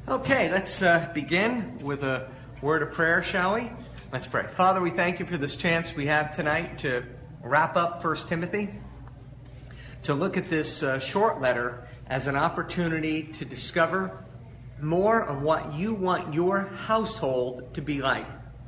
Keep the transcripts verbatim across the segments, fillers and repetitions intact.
Okay, let's uh, begin with a word of prayer, shall we? Let's pray. Father, we thank you for this chance we have tonight to wrap up First Timothy, to look at this uh, short letter as an opportunity to discover more of what you want your household to be like.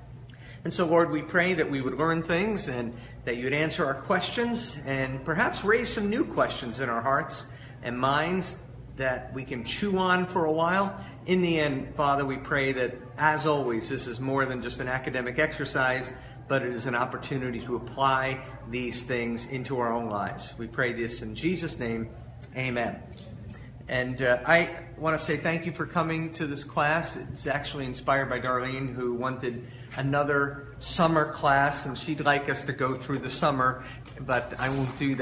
And so, Lord, we pray that we would learn things and that you'd answer our questions and perhaps raise some new questions in our hearts and minds that we can chew on for a while. In the end, Father, we pray that, as always, this is more than just an academic exercise, but it is an opportunity to apply these things into our own lives. We pray this in Jesus' name. Amen. And uh, I want to say thank you for coming to this class. It's actually inspired by Darlene, who wanted another summer class, and she'd like us to go through the summer, but I won't do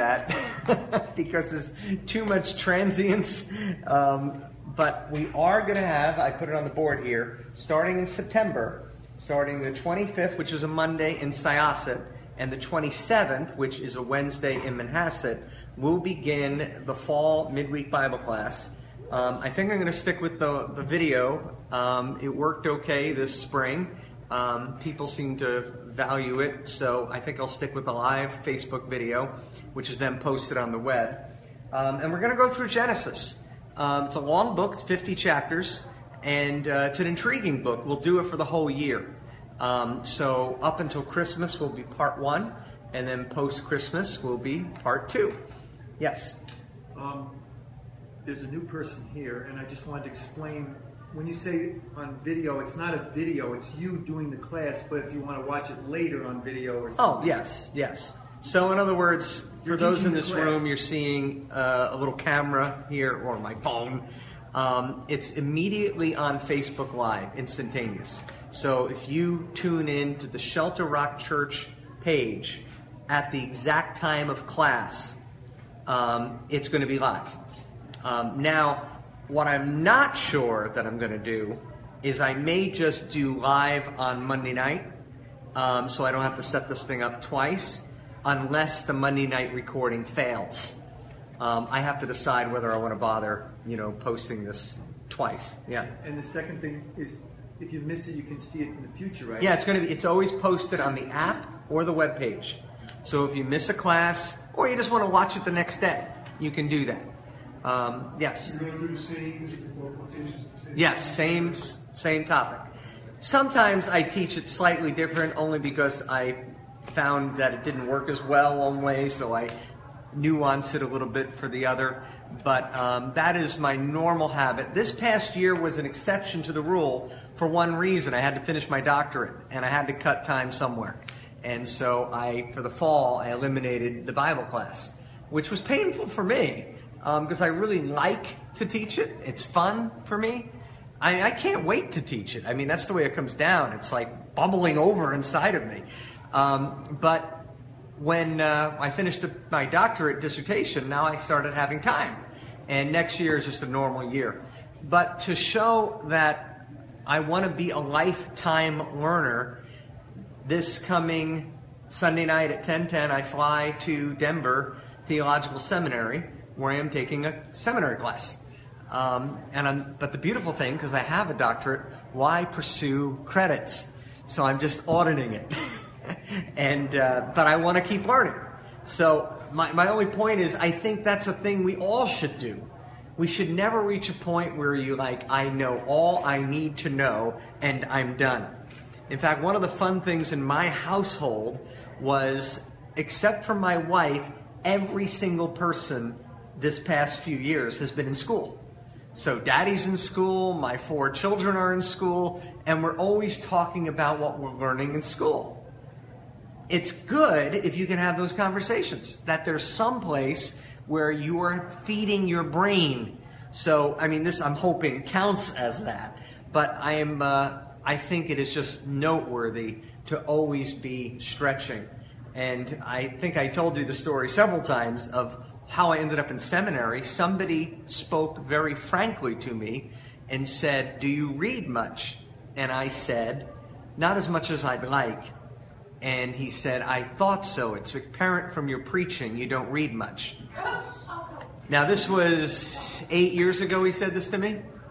that because there's too much transience. Um, but we are going to have, I put it on the board here, starting in September, starting the twenty-fifth, which is a Monday in Syosset, and the twenty-seventh, which is a Wednesday in Manhasset, we'll begin the fall midweek Bible class. Um, I think I'm going to stick with the, the video. Um, it worked okay this spring. Um, people seem to value it, so I think I'll stick with the live Facebook video, which is then posted on the web. Um, and we're going to go through Genesis. Um, it's a long book. It's fifty chapters, and uh, it's an intriguing book. We'll do it for the whole year. Um, so up until Christmas will be part one, and then post-Christmas will be part two. Yes? Um, there's a new person here, and I just wanted to explain, when you say on video, it's not a video, it's you doing the class, but if you want to watch it later on video or something. Oh, yes, yes. So in other words, for You're those in teaching the this class. room, you're seeing uh, a little camera here, or my phone. Um, it's immediately on Facebook Live, instantaneous. So if you tune in to the Shelter Rock Church page at the exact time of class, um, it's going to be live. Um, now, what I'm not sure that I'm going to do is I may just do live on Monday night, um, so I don't have to set this thing up twice, unless the Monday night recording fails. Um, I have to decide whether I want to bother, you know, posting this twice. Yeah. And the second thing is, if you miss it, you can see it in the future, right? Yeah, it's going to be. It's always posted on the app or the web page. So if you miss a class or you just want to watch it the next day, you can do that. Um, yes. You're going through the same qualifications? the same Yes, same same topic. Sometimes I teach it slightly different, only because I found that it didn't work as well one way, so I nuance it a little bit for the other. But um, that is my normal habit. This past year was an exception to the rule for one reason. I had to finish my doctorate, and I had to cut time somewhere. And so I, for the fall, I eliminated the Bible class, which was painful for me because um, I really like to teach it. It's fun for me. I, I can't wait to teach it. I mean, that's the way it comes down. It's like bubbling over inside of me. Um, but when uh, I finished my doctorate dissertation, now I started having time. And next year is just a normal year. But to show that I want to be a lifetime learner, this coming Sunday night at ten ten, I fly to Denver Theological Seminary, where I am taking a seminary class. Um, and I'm, but the beautiful thing, because I have a doctorate, why pursue credits? So I'm just auditing it. and uh, but I want to keep learning. So my, my only point is, I think that's a thing we all should do. We should never reach a point where you like, I know all I need to know and I'm done. In fact, one of the fun things in my household was, except for my wife, every single person this past few years has been in school. So daddy's in school, my four children are in school, and we're always talking about what we're learning in school. It's good if you can have those conversations, that there's some place where you are feeding your brain. So, I mean, this I'm hoping counts as that. But I am, uh, I think it is just noteworthy to always be stretching. And I think I told you the story several times of how I ended up in seminary. Somebody spoke very frankly to me and said, "Do you read much?" And I said, "Not as much as I'd like." And he said, "I thought so. It's apparent from your preaching you don't read much." Now, this was eight years ago he said this to me.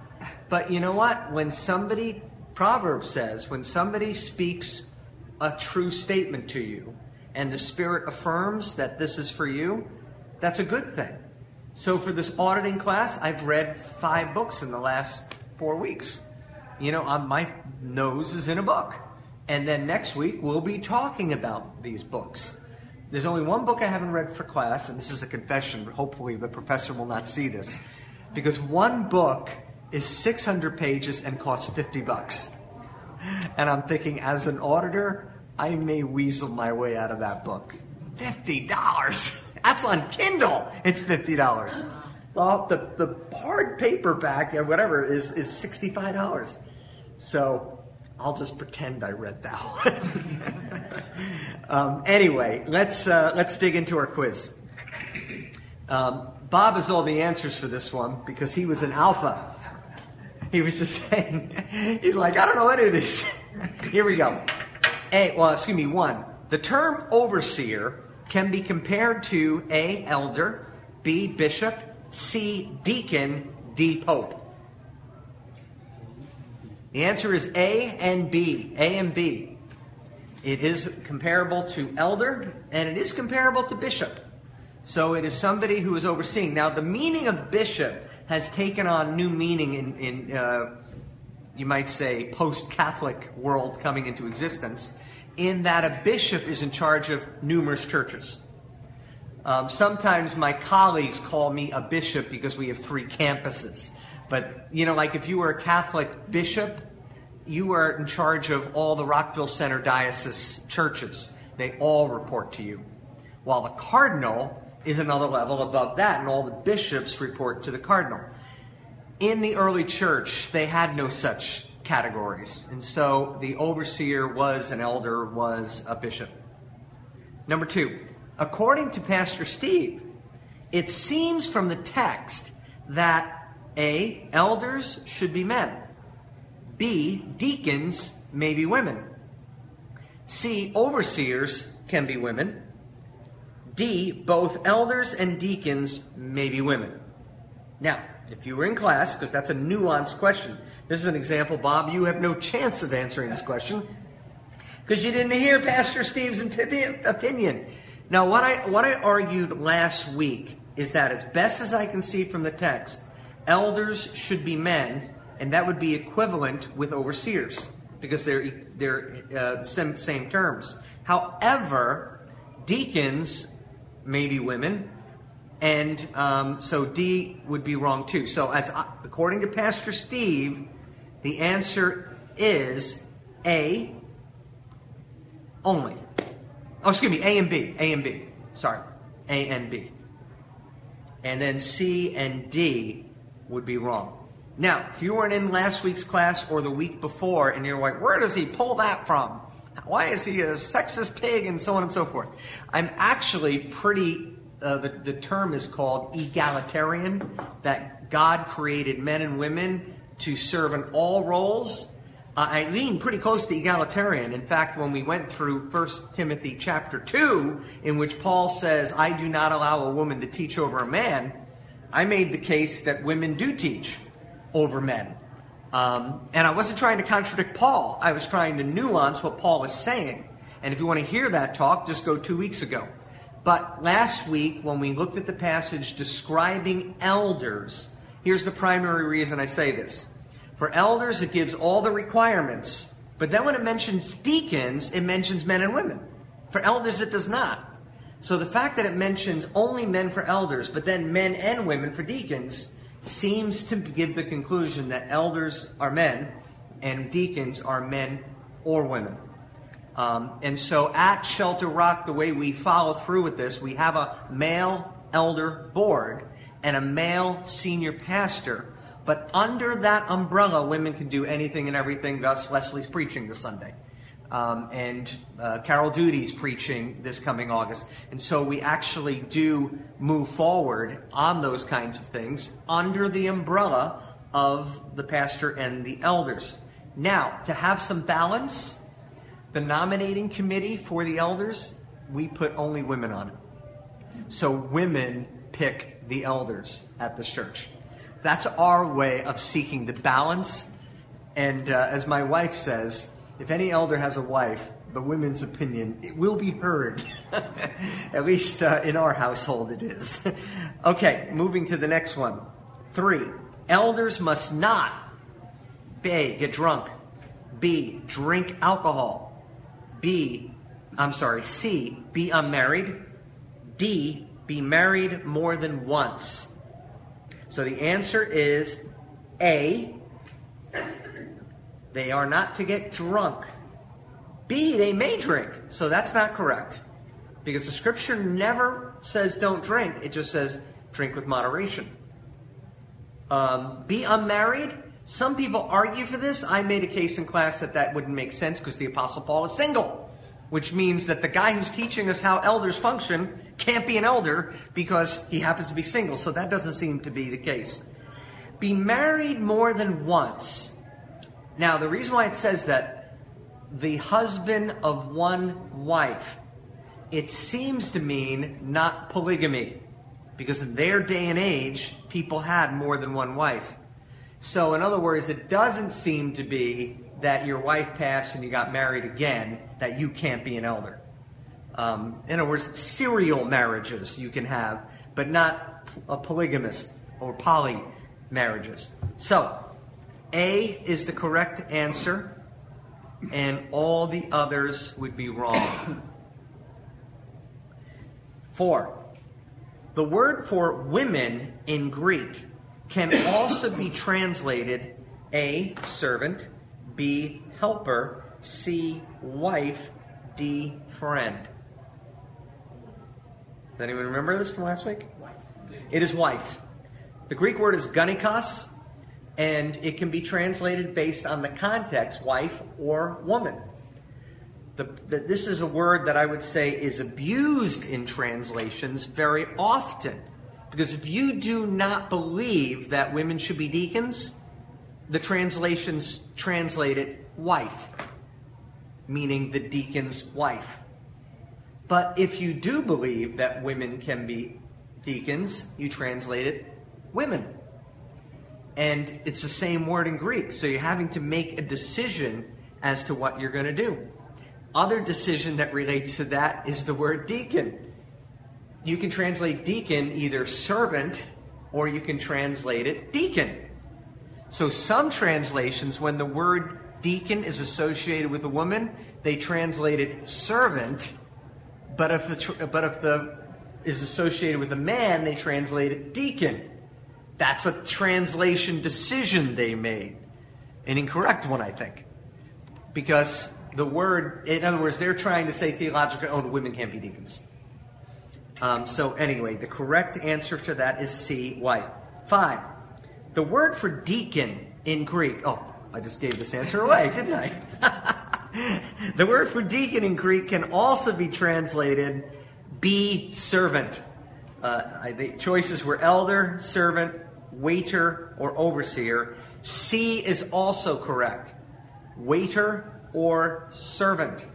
But you know what? When somebody, Proverbs says, when somebody speaks a true statement to you and the Spirit affirms that this is for you, that's a good thing. So for this auditing class, I've read five books in the last four weeks. You know, um, my nose is in a book. And then next week, we'll be talking about these books. There's only one book I haven't read for class, and this is a confession. Hopefully the professor will not see this. Because one book is six hundred pages and costs fifty bucks. And I'm thinking, as an auditor, I may weasel my way out of that book. fifty dollars! That's on Kindle. It's fifty dollars. Well, the, the hard paperback, or whatever, is, is sixty-five dollars. So I'll just pretend I read that one. um, anyway, let's, uh, let's dig into our quiz. Um, Bob has all the answers for this one because he was an alpha. He was just saying, he's like, I don't know any of these. Here we go. A, well, excuse me, one. The term overseer can be compared to A, elder, B, bishop, C, deacon, D, pope. The answer is A and B, A and B. It is comparable to elder, and it is comparable to bishop. So it is somebody who is overseeing. Now, the meaning of bishop has taken on new meaning in, in uh, you might say, post-Catholic world coming into existence, in that a bishop is in charge of numerous churches. Um, sometimes my colleagues call me a bishop because we have three campuses. But, you know, like if you were a Catholic bishop, you are in charge of all the Rockville Center Diocese churches. They all report to you. While the cardinal is another level above that, and all the bishops report to the cardinal. In the early church, they had no such categories. And so the overseer was an elder, was a bishop. Number two, according to Pastor Steve, it seems from the text that A, elders should be men. B, deacons may be women. C, overseers can be women. D, both elders and deacons may be women. Now, if you were in class, because that's a nuanced question, this is an example, Bob, you have no chance of answering this question because you didn't hear Pastor Steve's opinion. Now, what I, what I argued last week is that as best as I can see from the text, elders should be men, and that would be equivalent with overseers because they're, they're uh, the same, same terms. However, deacons may be women, and um, so D would be wrong too. So as I, according to Pastor Steve, the answer is A only. Oh, excuse me, A and B. A and B. Sorry. A and B. And then C and D would be wrong. Now, if you weren't in last week's class or the week before, and you're like, where does he pull that from? Why is he a sexist pig and so on and so forth? I'm actually pretty, uh, the, the term is called egalitarian, that God created men and women to serve in all roles. Uh, I lean pretty close to egalitarian. In fact, when we went through First Timothy chapter two, in which Paul says, I do not allow a woman to teach over a man, I made the case that women do teach over men. Um, and I wasn't trying to contradict Paul. I was trying to nuance what Paul was saying. And if you want to hear that talk, just go two weeks ago. But last week, when we looked at the passage describing elders, here's the primary reason I say this. For elders, it gives all the requirements. But then when it mentions deacons, it mentions men and women. For elders, it does not. So the fact that it mentions only men for elders, but then men and women for deacons, seems to give the conclusion that elders are men and deacons are men or women. Um, and so at Shelter Rock, the way we follow through with this, we have a male elder board and a male senior pastor. But under that umbrella, women can do anything and everything. Thus, Leslie's preaching this Sunday. Um, and uh, Carol Duty's preaching this coming August. And so we actually do move forward on those kinds of things under the umbrella of the pastor and the elders. Now, to have some balance, the nominating committee for the elders, we put only women on it. So women pick the elders at this church. That's our way of seeking the balance. And uh, as my wife says, if any elder has a wife, the women's opinion, it will be heard. At least uh, in our household it is. Okay, moving to the next one. Three, elders must not A, get drunk. B, drink alcohol. B, I'm sorry, C, be unmarried. D, be married more than once. So the answer is A, they are not to get drunk. B, they may drink. So that's not correct. Because the scripture never says don't drink. It just says drink with moderation. Um, be unmarried. Some people argue for this. I made a case in class that that wouldn't make sense because the Apostle Paul is single. Which means that the guy who's teaching us how elders function can't be an elder because he happens to be single. So that doesn't seem to be the case. Be married more than once. Now, the reason why it says that, the husband of one wife, it seems to mean not polygamy. Because in their day and age, people had more than one wife. So in other words, it doesn't seem to be that your wife passed and you got married again, that you can't be an elder. Um, in other words, serial marriages you can have, but not a polygamist or poly marriages. So, A is the correct answer, and all the others would be wrong. Four, the word for women in Greek can also be translated A, servant, B, helper, C, wife, D, friend. Does anyone remember this from last week? It is wife. The Greek word is gynikos, and it can be translated based on the context, wife or woman. The, the, this is a word that I would say is abused in translations very often. Because if you do not believe that women should be deacons, the translations translate it wife, meaning the deacon's wife. But if you do believe that women can be deacons, you translate it women. And it's the same word in Greek, so you're having to make a decision as to what you're going to do. Other decision that relates to that is the word deacon. You can translate deacon either servant or you can translate it deacon. So some translations, when the word deacon is associated with a woman, they translate it servant. But if the but if the is associated with a man, they translate it deacon. That's a translation decision they made, an incorrect one, I think, because the word, in other words, they're trying to say theologically, oh, women can't be deacons. Um, so anyway, the correct answer to that is C, wife. Five, the word for deacon in Greek, oh, I just gave this answer away, didn't I? The word for deacon in Greek can also be translated be servant. Uh, the choices were elder, servant, waiter, or overseer. C is also correct. Waiter or servant.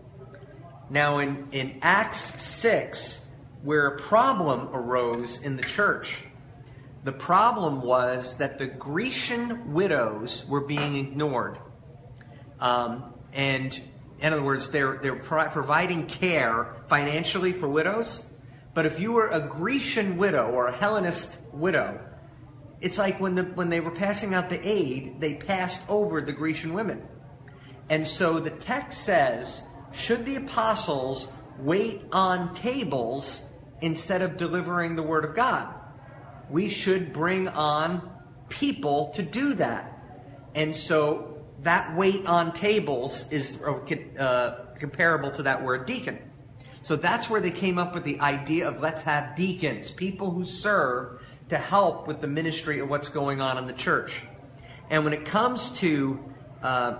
Now in, in Acts six, where a problem arose in the church, the problem was that the Grecian widows were being ignored. Um, and in other words, they're, they're pro- providing care financially for widows. But if you were a Grecian widow or a Hellenist widow, it's like when the when they were passing out the aid, they passed over the Grecian women. And so the text says, should the apostles wait on tables instead of delivering the word of God? We should bring on people to do that. And so that wait on tables is uh, comparable to that word deacon. So that's where they came up with the idea of let's have deacons, people who serve to help with the ministry of what's going on in the church. And when it comes to uh,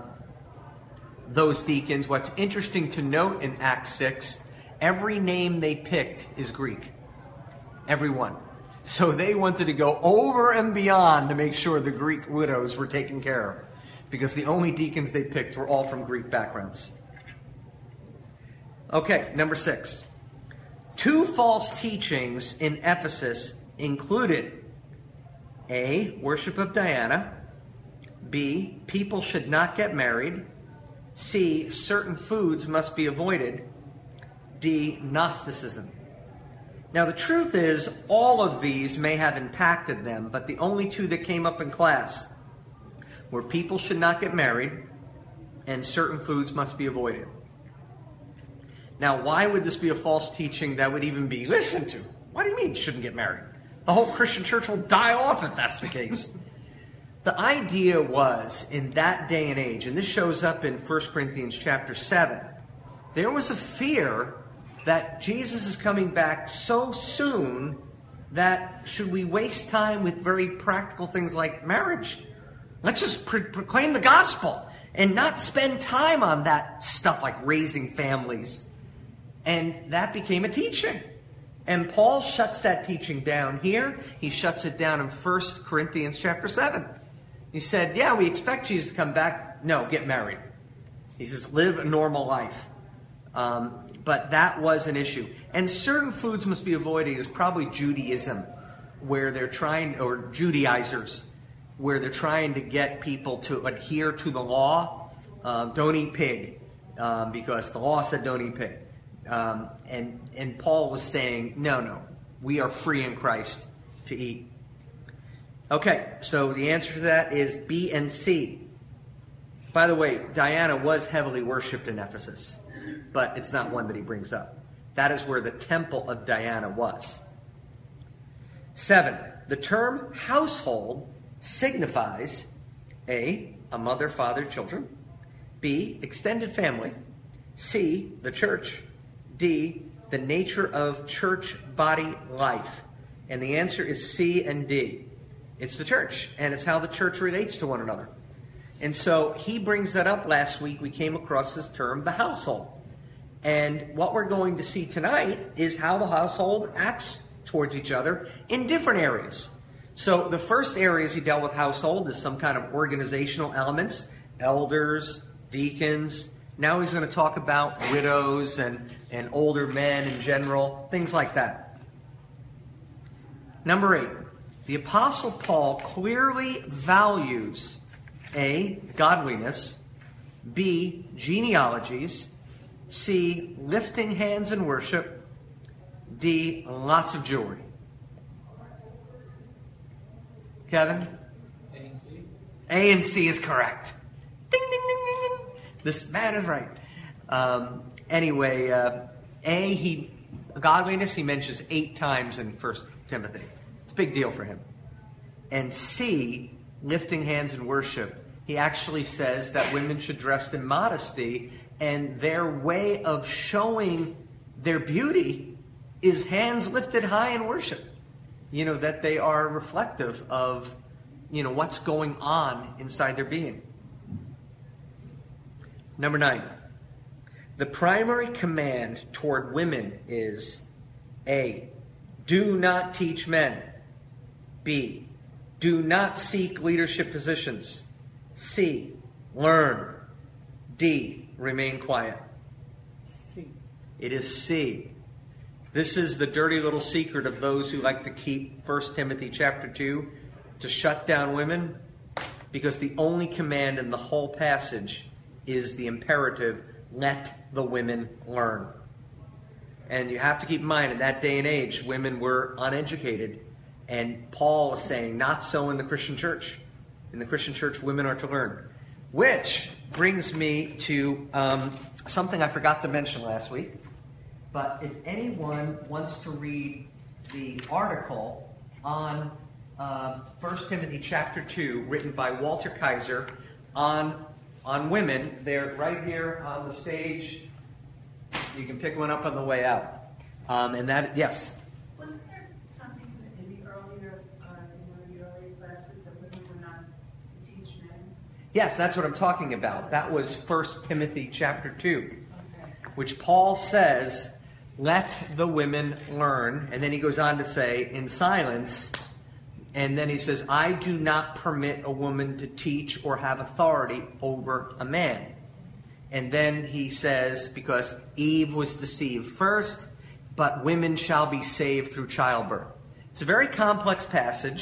those deacons, what's interesting to note in Acts six, every name they picked is Greek. Everyone. So they wanted to go over and beyond to make sure the Greek widows were taken care of. Because the only deacons they picked were all from Greek backgrounds. Okay, number six. Two false teachings in Ephesus included A, worship of Diana. B, people should not get married. C, certain foods must be avoided. D, Gnosticism. Now the truth is, all of these may have impacted them, but the only two that came up in class were people should not get married and certain foods must be avoided. Now, why would this be a false teaching that would even be listened to? What do you mean shouldn't get married? The whole Christian church will die off if that's the case. The idea was, in that day and age, and this shows up in First Corinthians chapter seven, there was a fear that Jesus is coming back so soon that should we waste time with very practical things like marriage? Let's just pro- proclaim the gospel and not spend time on that stuff like raising families. And that became a teaching. And Paul shuts that teaching down here. He shuts it down in First Corinthians chapter seven. He said, yeah, we expect Jesus to come back. No, get married. He says, live a normal life. Um, but that was an issue. And certain foods must be avoided is probably Judaism, where they're trying, or Judaizers, where they're trying to get people to adhere to the law. Um, don't eat pig, um, because the law said don't eat pig. Um, and, and Paul was saying, no, no, we are free in Christ to eat. Okay, so the answer to that is B and C. By the way, Diana was heavily worshipped in Ephesus, but it's not one that he brings up. That is where the temple of Diana was. Seven, the term household signifies A, a mother, father, children. B, extended family. C, the church. D, the nature of church body life. And the answer is C and D. It's the church, and it's how the church relates to one another. And so he brings that up. Last week we came across this term, the household. And what we're going to see tonight is how the household acts towards each other in different areas. So the first areas he dealt with household is some kind of organizational elements, elders, deacons. Now he's going to talk about widows and, and older men in general, things like that. Number eight, the Apostle Paul clearly values A, godliness, B, genealogies, C, lifting hands in worship, D, lots of jewelry. Kevin? A and C. A and C is correct. Ding, ding, ding, ding, ding. This man is right. Um, anyway, uh, A, he godliness he mentions eight times in First Timothy. It's a big deal for him. And C, lifting hands in worship. He actually says that women should dress in modesty, and their way of showing their beauty is hands lifted high in worship. You know, that they are reflective of, you know, what's going on inside their being. Number nine, the primary command toward women is A, do not teach men. B, do not seek leadership positions. C, learn. D, remain quiet. C. It is C. This is the dirty little secret of those who like to keep First Timothy chapter two to shut down women, because the only command in the whole passage is the imperative, let the women learn. And you have to keep in mind, in that day and age, women were uneducated. And Paul is saying, not so in the Christian church. In the Christian church, women are to learn. Which brings me to um, something I forgot to mention last week. But if anyone wants to read the article on uh, First Timothy chapter two, written by Walter Kaiser, on, on women, they're right here on the stage. You can pick one up on the way out. Um, and that, yes? Wasn't there something in the earlier, uh, in one of the earlier classes that women were not to teach men? Yes, that's what I'm talking about. That was First Timothy chapter two, Okay. which Paul says, let the women learn. And then he goes on to say, in silence. And then he says, I do not permit a woman to teach or have authority over a man. And then he says, because Eve was deceived first, but women shall be saved through childbirth. It's a very complex passage,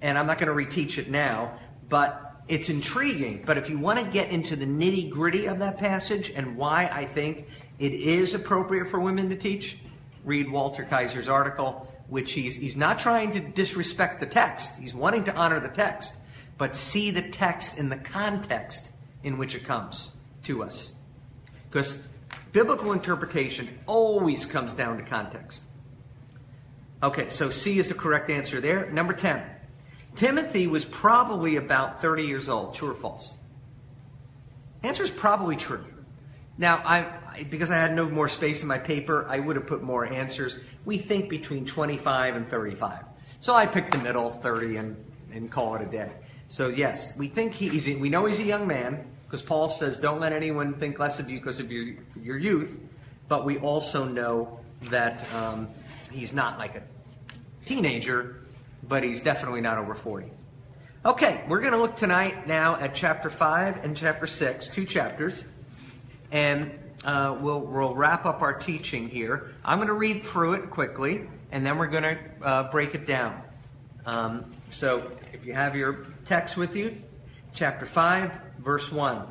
and I'm not going to reteach it now, but it's intriguing. But if you want to get into the nitty-gritty of that passage and why I think it is appropriate for women to teach, read Walter Kaiser's article, which he's, he's not trying to disrespect the text. He's wanting to honor the text, but see the text in the context in which it comes to us. Because biblical interpretation always comes down to context. Okay, so C is the correct answer there. Number ten. Timothy was probably about thirty years old. True or false? Answer is probably true. Now, I, because I had no more space in my paper, I would have put more answers. We think between twenty-five and thirty-five. So I picked the middle, thirty, and, and call it a day. So yes, we think he, he's, we know he's a young man, because Paul says, don't let anyone think less of you because of your, your youth. But we also know that um, he's not like a teenager, but he's definitely not over forty. Okay, we're going to look tonight now at chapter five and chapter six, two chapters. And uh, we'll, we'll wrap up our teaching here. I'm going to read through it quickly, and then we're going to uh, break it down. Um, so if you have your text with you, chapter five, verse one.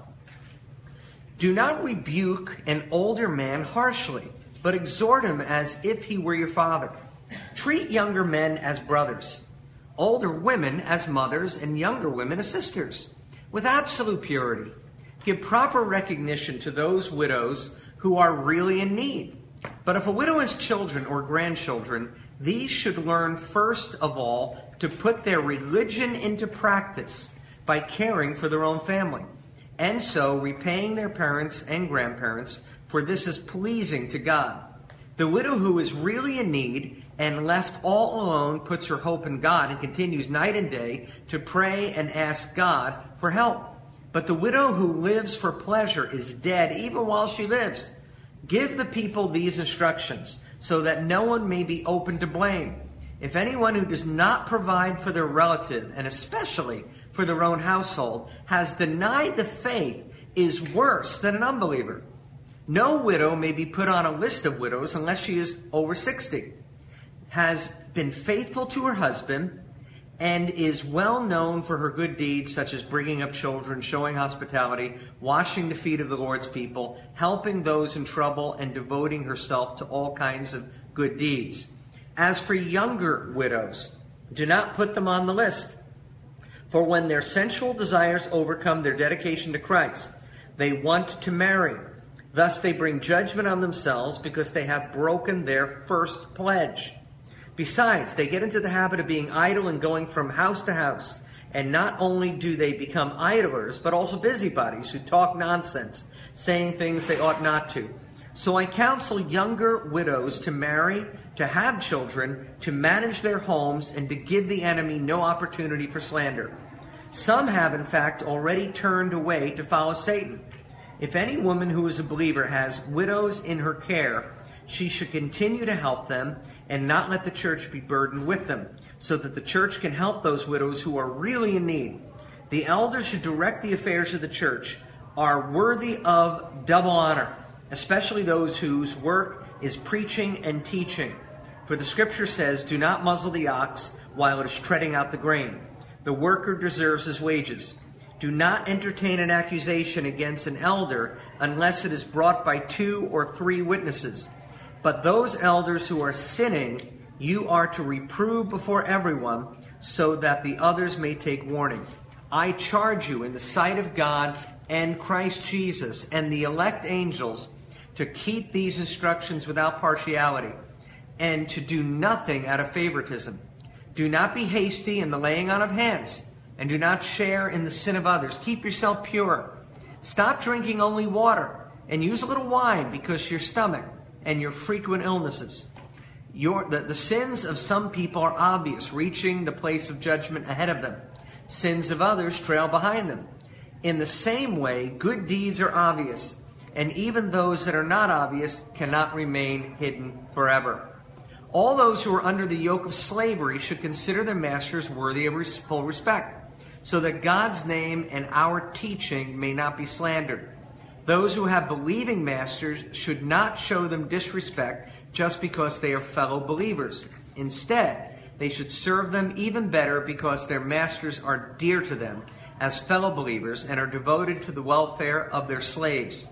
Do not rebuke an older man harshly, but exhort him as if he were your father. Treat younger men as brothers, older women as mothers, and younger women as sisters, with absolute purity. Give proper recognition to those widows who are really in need. But if a widow has children or grandchildren, these should learn first of all to put their religion into practice by caring for their own family, and so repaying their parents and grandparents, for this is pleasing to God. The widow who is really in need and left all alone puts her hope in God and continues night and day to pray and ask God for help. But the widow who lives for pleasure is dead even while she lives. Give the people these instructions so that no one may be open to blame. If anyone who does not provide for their relative, and especially for their own household, has denied the faith, is worse than an unbeliever. No widow may be put on a list of widows unless she is over sixty, has been faithful to her husband, and is well known for her good deeds, such as bringing up children, showing hospitality, washing the feet of the Lord's people, helping those in trouble, and devoting herself to all kinds of good deeds. As for younger widows, do not put them on the list. For when their sensual desires overcome their dedication to Christ, they want to marry. Thus they bring judgment on themselves because they have broken their first pledge. Besides, they get into the habit of being idle and going from house to house. And not only do they become idlers, but also busybodies who talk nonsense, saying things they ought not to. So I counsel younger widows to marry, to have children, to manage their homes, and to give the enemy no opportunity for slander. Some have, in fact, already turned away to follow Satan. If any woman who is a believer has widows in her care, she should continue to help them and not let the church be burdened with them, so that the church can help those widows who are really in need. The elders who direct the affairs of the church are worthy of double honor, especially those whose work is preaching and teaching. For the scripture says, do not muzzle the ox while it is treading out the grain. The worker deserves his wages. Do not entertain an accusation against an elder unless it is brought by two or three witnesses. But those elders who are sinning, you are to reprove before everyone, so that the others may take warning. I charge you in the sight of God and Christ Jesus and the elect angels to keep these instructions without partiality, and to do nothing out of favoritism. Do not be hasty in the laying on of hands, and do not share in the sin of others. Keep yourself pure. Stop drinking only water, and use a little wine because your stomach and your frequent illnesses. Your, the, the sins of some people are obvious, reaching the place of judgment ahead of them. Sins of others trail behind them. In the same way, good deeds are obvious, and even those that are not obvious cannot remain hidden forever. All those who are under the yoke of slavery should consider their masters worthy of full respect, so that God's name and our teaching may not be slandered. Those who have believing masters should not show them disrespect just because they are fellow believers. Instead, they should serve them even better because their masters are dear to them as fellow believers and are devoted to the welfare of their slaves.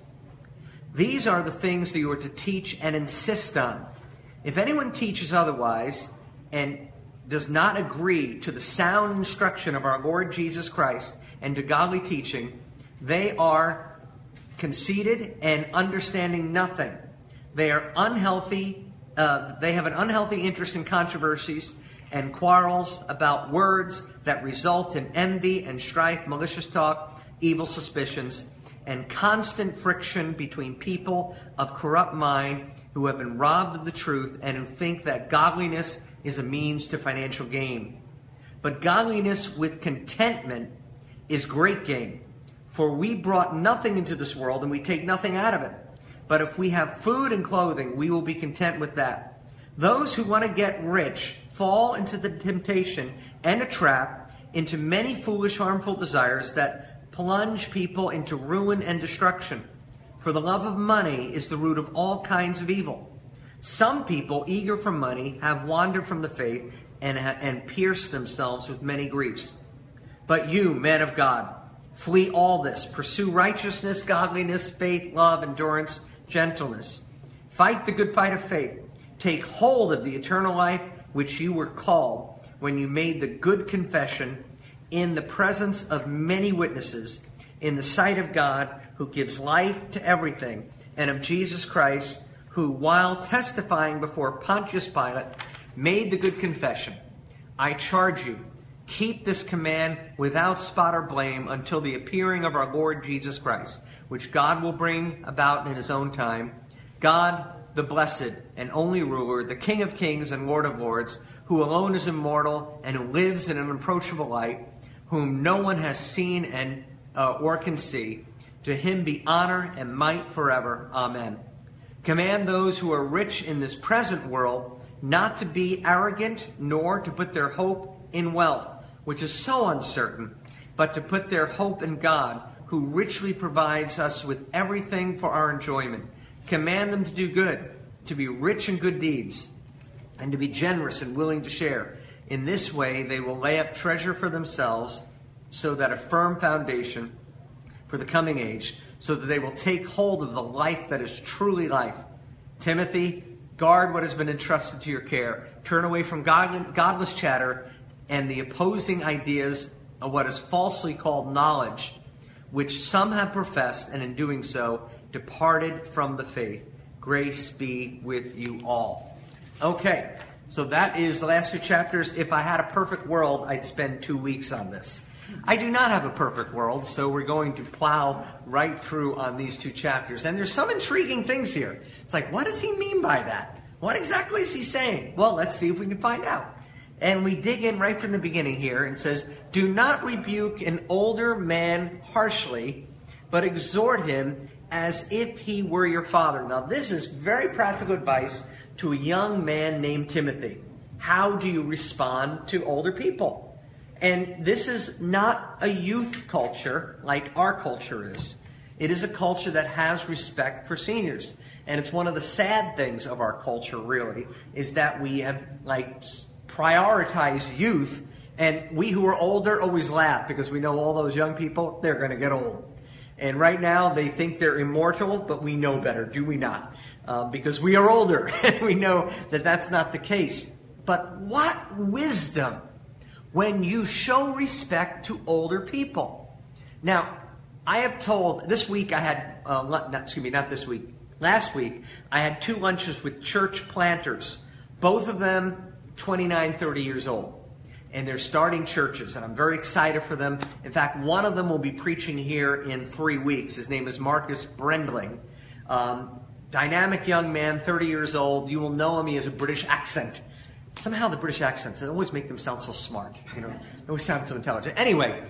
These are the things that you are to teach and insist on. If anyone teaches otherwise and does not agree to the sound instruction of our Lord Jesus Christ and to godly teaching, they are conceited and understanding nothing. They are unhealthy. Uh, they have an unhealthy interest in controversies and quarrels about words that result in envy and strife, malicious talk, evil suspicions, and constant friction between people of corrupt mind who have been robbed of the truth and who think that godliness is a means to financial gain. But godliness with contentment is great gain. For we brought nothing into this world and we take nothing out of it. But if we have food and clothing, we will be content with that. Those who want to get rich fall into the temptation and a trap, into many foolish, harmful desires that plunge people into ruin and destruction. For the love of money is the root of all kinds of evil. Some people, eager for money, have wandered from the faith and, and pierced themselves with many griefs. But you, man of God, flee all this. Pursue righteousness, godliness, faith, love, endurance, gentleness. Fight the good fight of faith. Take hold of the eternal life which you were called when you made the good confession in the presence of many witnesses, in the sight of God who gives life to everything, and of Jesus Christ, who, while testifying before Pontius Pilate, made the good confession. I charge you, keep this command without spot or blame until the appearing of our Lord Jesus Christ, which God will bring about in his own time. God, the blessed and only ruler, the King of kings and Lord of lords, who alone is immortal and who lives in an unapproachable light, whom no one has seen and uh, or can see, to him be honor and might forever. Amen. Command those who are rich in this present world not to be arrogant, nor to put their hope in wealth, which is so uncertain, but to put their hope in God, who richly provides us with everything for our enjoyment. Command them to do good, to be rich in good deeds, and to be generous and willing to share. In this way, they will lay up treasure for themselves, so that a firm foundation for the coming age, so that they will take hold of the life that is truly life. Timothy, guard what has been entrusted to your care. Turn away from god- godless chatter and the opposing ideas of what is falsely called knowledge, which some have professed, and in doing so, departed from the faith. Grace be with you all. Okay, so that is the last two chapters. If I had a perfect world, I'd spend two weeks on this. I do not have a perfect world, so we're going to plow right through on these two chapters. And there's some intriguing things here. It's like, what does he mean by that? What exactly is he saying? Well, let's see if we can find out. And we dig in right from the beginning here and says, do not rebuke an older man harshly, but exhort him as if he were your father. Now, this is very practical advice to a young man named Timothy. How do you respond to older people? And this is not a youth culture like our culture is. It is a culture that has respect for seniors. And it's one of the sad things of our culture, really, is that we have, like, prioritized youth. And we who are older always laugh because we know all those young people, they're going to get old. And right now, they think they're immortal, but we know better, do we not? Uh, because we are older, and we know that that's not the case. But what wisdom when you show respect to older people. Now, I have told, this week I had, uh, not, excuse me, not this week, last week, I had two lunches with church planters, both of them twenty-nine, thirty years old. And they're starting churches, and I'm very excited for them. In fact, one of them will be preaching here in three weeks. His name is Marcus Brendling. Um, dynamic young man, thirty years old. You will know him. He has a British accent. Somehow the British accents, they always make them sound so smart. You know, they always sound so intelligent. Anyway,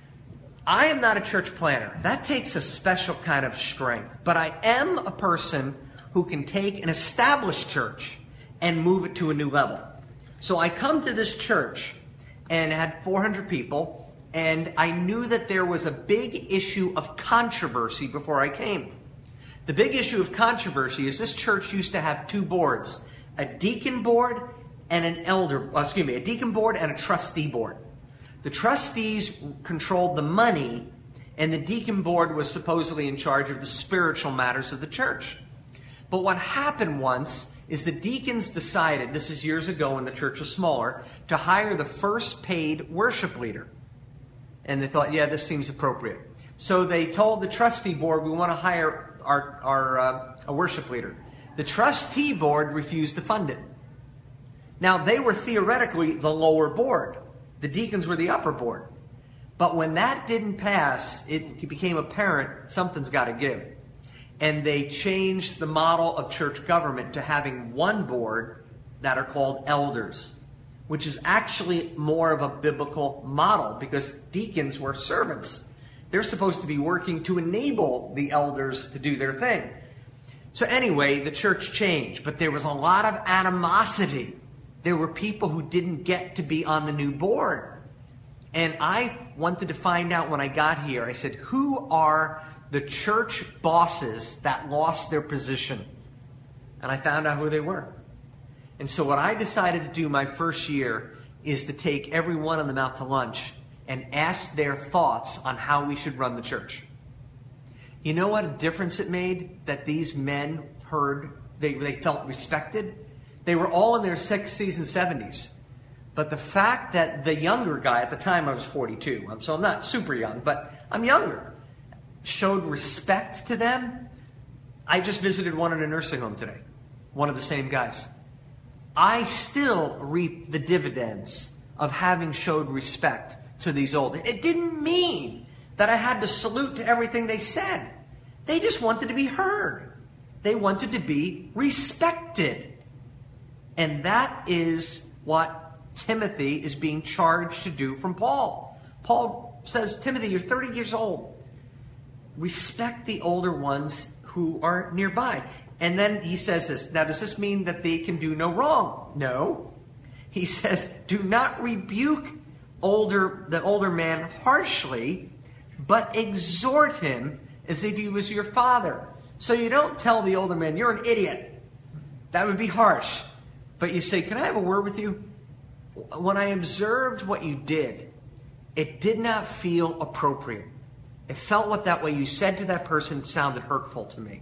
I am not a church planter. That takes a special kind of strength. But I am a person who can take an established church and move it to a new level. So I come to this church and had four hundred people, and I knew that there was a big issue of controversy before I came. The big issue of controversy is this church used to have two boards, a deacon board and an elder, uh, excuse me, a deacon board and a trustee board. The trustees controlled the money, and the deacon board was supposedly in charge of the spiritual matters of the church. But what happened once is the deacons decided, this is years ago when the church was smaller, to hire the first paid worship leader. And they thought, yeah, this seems appropriate. So they told the trustee board, we want to hire our, our uh, a worship leader. The trustee board refused to fund it. Now, they were theoretically the lower board. The deacons were the upper board. But when that didn't pass, it became apparent something's got to give. And they changed the model of church government to having one board that are called elders, which is actually more of a biblical model because deacons were servants. They're supposed to be working to enable the elders to do their thing. So anyway, the church changed, but there was a lot of animosity. There were people who didn't get to be on the new board. And I wanted to find out when I got here, I said, who are the church bosses that lost their position? And I found out who they were. And so what I decided to do my first year is to take every one of them out to lunch and ask their thoughts on how we should run the church. You know what a difference it made that these men heard, they, they felt respected? They were all in their sixties and seventies. But the fact that the younger guy, at the time I was forty-two, so I'm not super young, but I'm younger, showed respect to them. I just visited one in a nursing home today, one of the same guys. I still reap the dividends of having showed respect to these old. It didn't mean that I had to salute to everything they said. They just wanted to be heard. They wanted to be respected. And that is what Timothy is being charged to do from Paul. Paul says, Timothy, you're thirty years old. Respect the older ones who are nearby. And then he says this. Now, does this mean that they can do no wrong? No. He says, do not rebuke older the older man harshly, but exhort him as if he was your father. So you don't tell the older man, you're an idiot. That would be harsh. But you say, can I have a word with you? When I observed what you did, it did not feel appropriate. It felt what that way you said to that person sounded hurtful to me.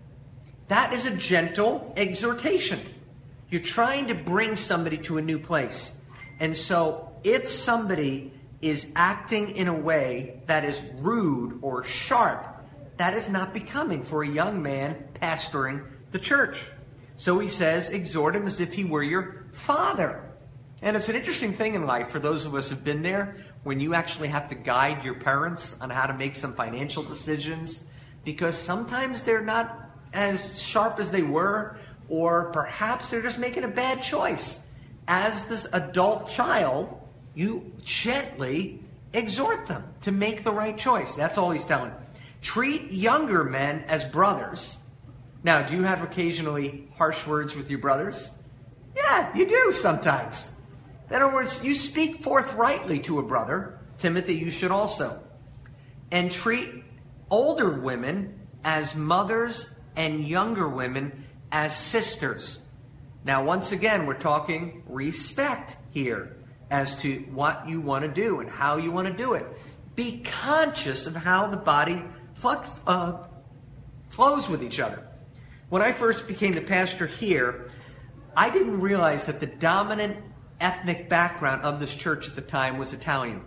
That is a gentle exhortation. You're trying to bring somebody to a new place. And so if somebody is acting in a way that is rude or sharp, that is not becoming for a young man pastoring the church. So he says, exhort him as if he were your father. And it's an interesting thing in life for those of us who have been there, when you actually have to guide your parents on how to make some financial decisions, because sometimes they're not as sharp as they were, or perhaps they're just making a bad choice. As this adult child, you gently exhort them to make the right choice. That's all he's telling. Treat younger men as brothers. Now, do you have occasionally harsh words with your brothers? Yeah, you do sometimes. In other words, you speak forthrightly to a brother. Timothy, you should also. And treat older women as mothers and younger women as sisters. Now, once again, we're talking respect here as to what you want to do and how you want to do it. Be conscious of how the body uh, flows with each other. When I first became the pastor here, I didn't realize that the dominant ethnic background of this church at the time was Italian.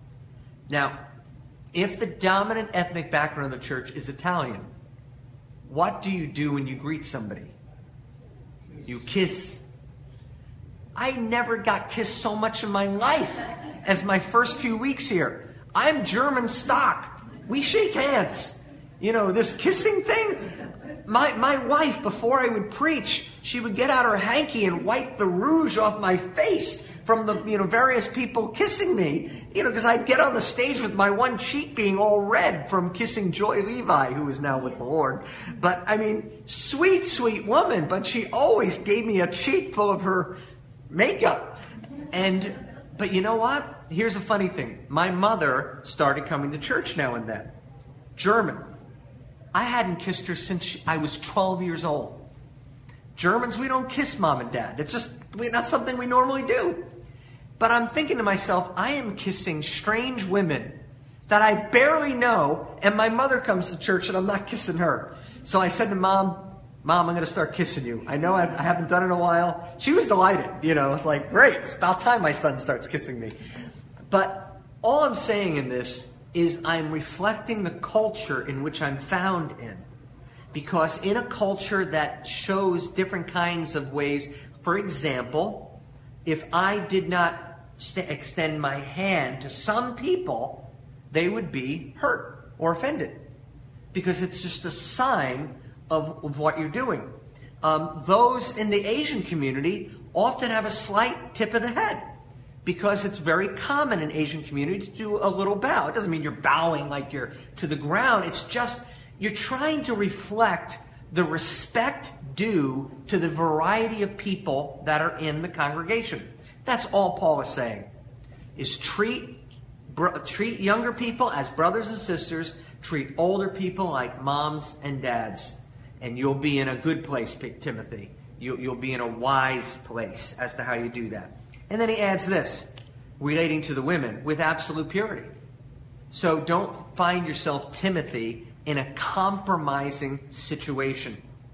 Now, if the dominant ethnic background of the church is Italian, what do you do when you greet somebody? You kiss. I never got kissed so much in my life as my first few weeks here. I'm German stock. We shake hands. You know, this kissing thing. My my wife, before I would preach, she would get out her hanky and wipe the rouge off my face from the, you know, various people kissing me. You know, because I'd get on the stage with my one cheek being all red from kissing Joy Levi, who is now with the Lord. But, I mean, sweet, sweet woman, but she always gave me a cheek full of her makeup. And, but you know what? Here's a funny thing. My mother started coming to church now and then. German. I hadn't kissed her since she, I was twelve years old. Germans, we don't kiss mom and dad. It's just not something we normally do. But I'm thinking to myself, I am kissing strange women that I barely know, and my mother comes to church and I'm not kissing her. So I said to Mom, Mom, I'm going to start kissing you. I know I, I haven't done it in a while. She was delighted. You know, it's like, great, it's about time my son starts kissing me. But all I'm saying in this is I'm reflecting the culture in which I'm found in. Because in a culture that shows different kinds of ways, for example, if I did not st- extend my hand to some people, they would be hurt or offended. Because it's just a sign of, of what you're doing. Um, those in the Asian community often have a slight tip of the head. Because it's very common in Asian community to do a little bow. It doesn't mean you're bowing like you're to the ground. It's just you're trying to reflect the respect due to the variety of people that are in the congregation. That's all Paul is saying, is treat, br- treat younger people as brothers and sisters, treat older people like moms and dads, and you'll be in a good place, Timothy. You, you'll be in a wise place as to how you do that. And then he adds this, relating to the women, with absolute purity. So don't find yourself, Timothy, in a compromising situation.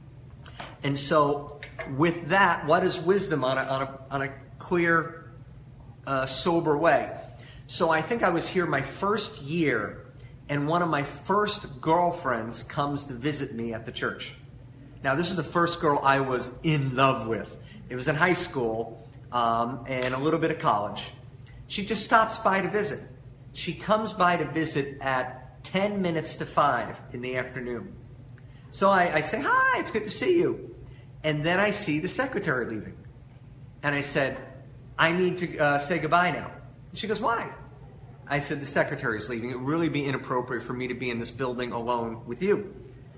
And so with that, what is wisdom on a, on a, on a clear, uh, sober way? So I think I was here my first year, and one of my first girlfriends comes to visit me at the church. Now, this is the first girl I was in love with. It was in high school. Um, and a little bit of college. She just stops by to visit. She comes by to visit at ten minutes to five in the afternoon. So I, I say, hi, it's good to see you. And then I see the secretary leaving. And I said, I need to uh, say goodbye now. And she goes, why? I said, the secretary's leaving. It would really be inappropriate for me to be in this building alone with you.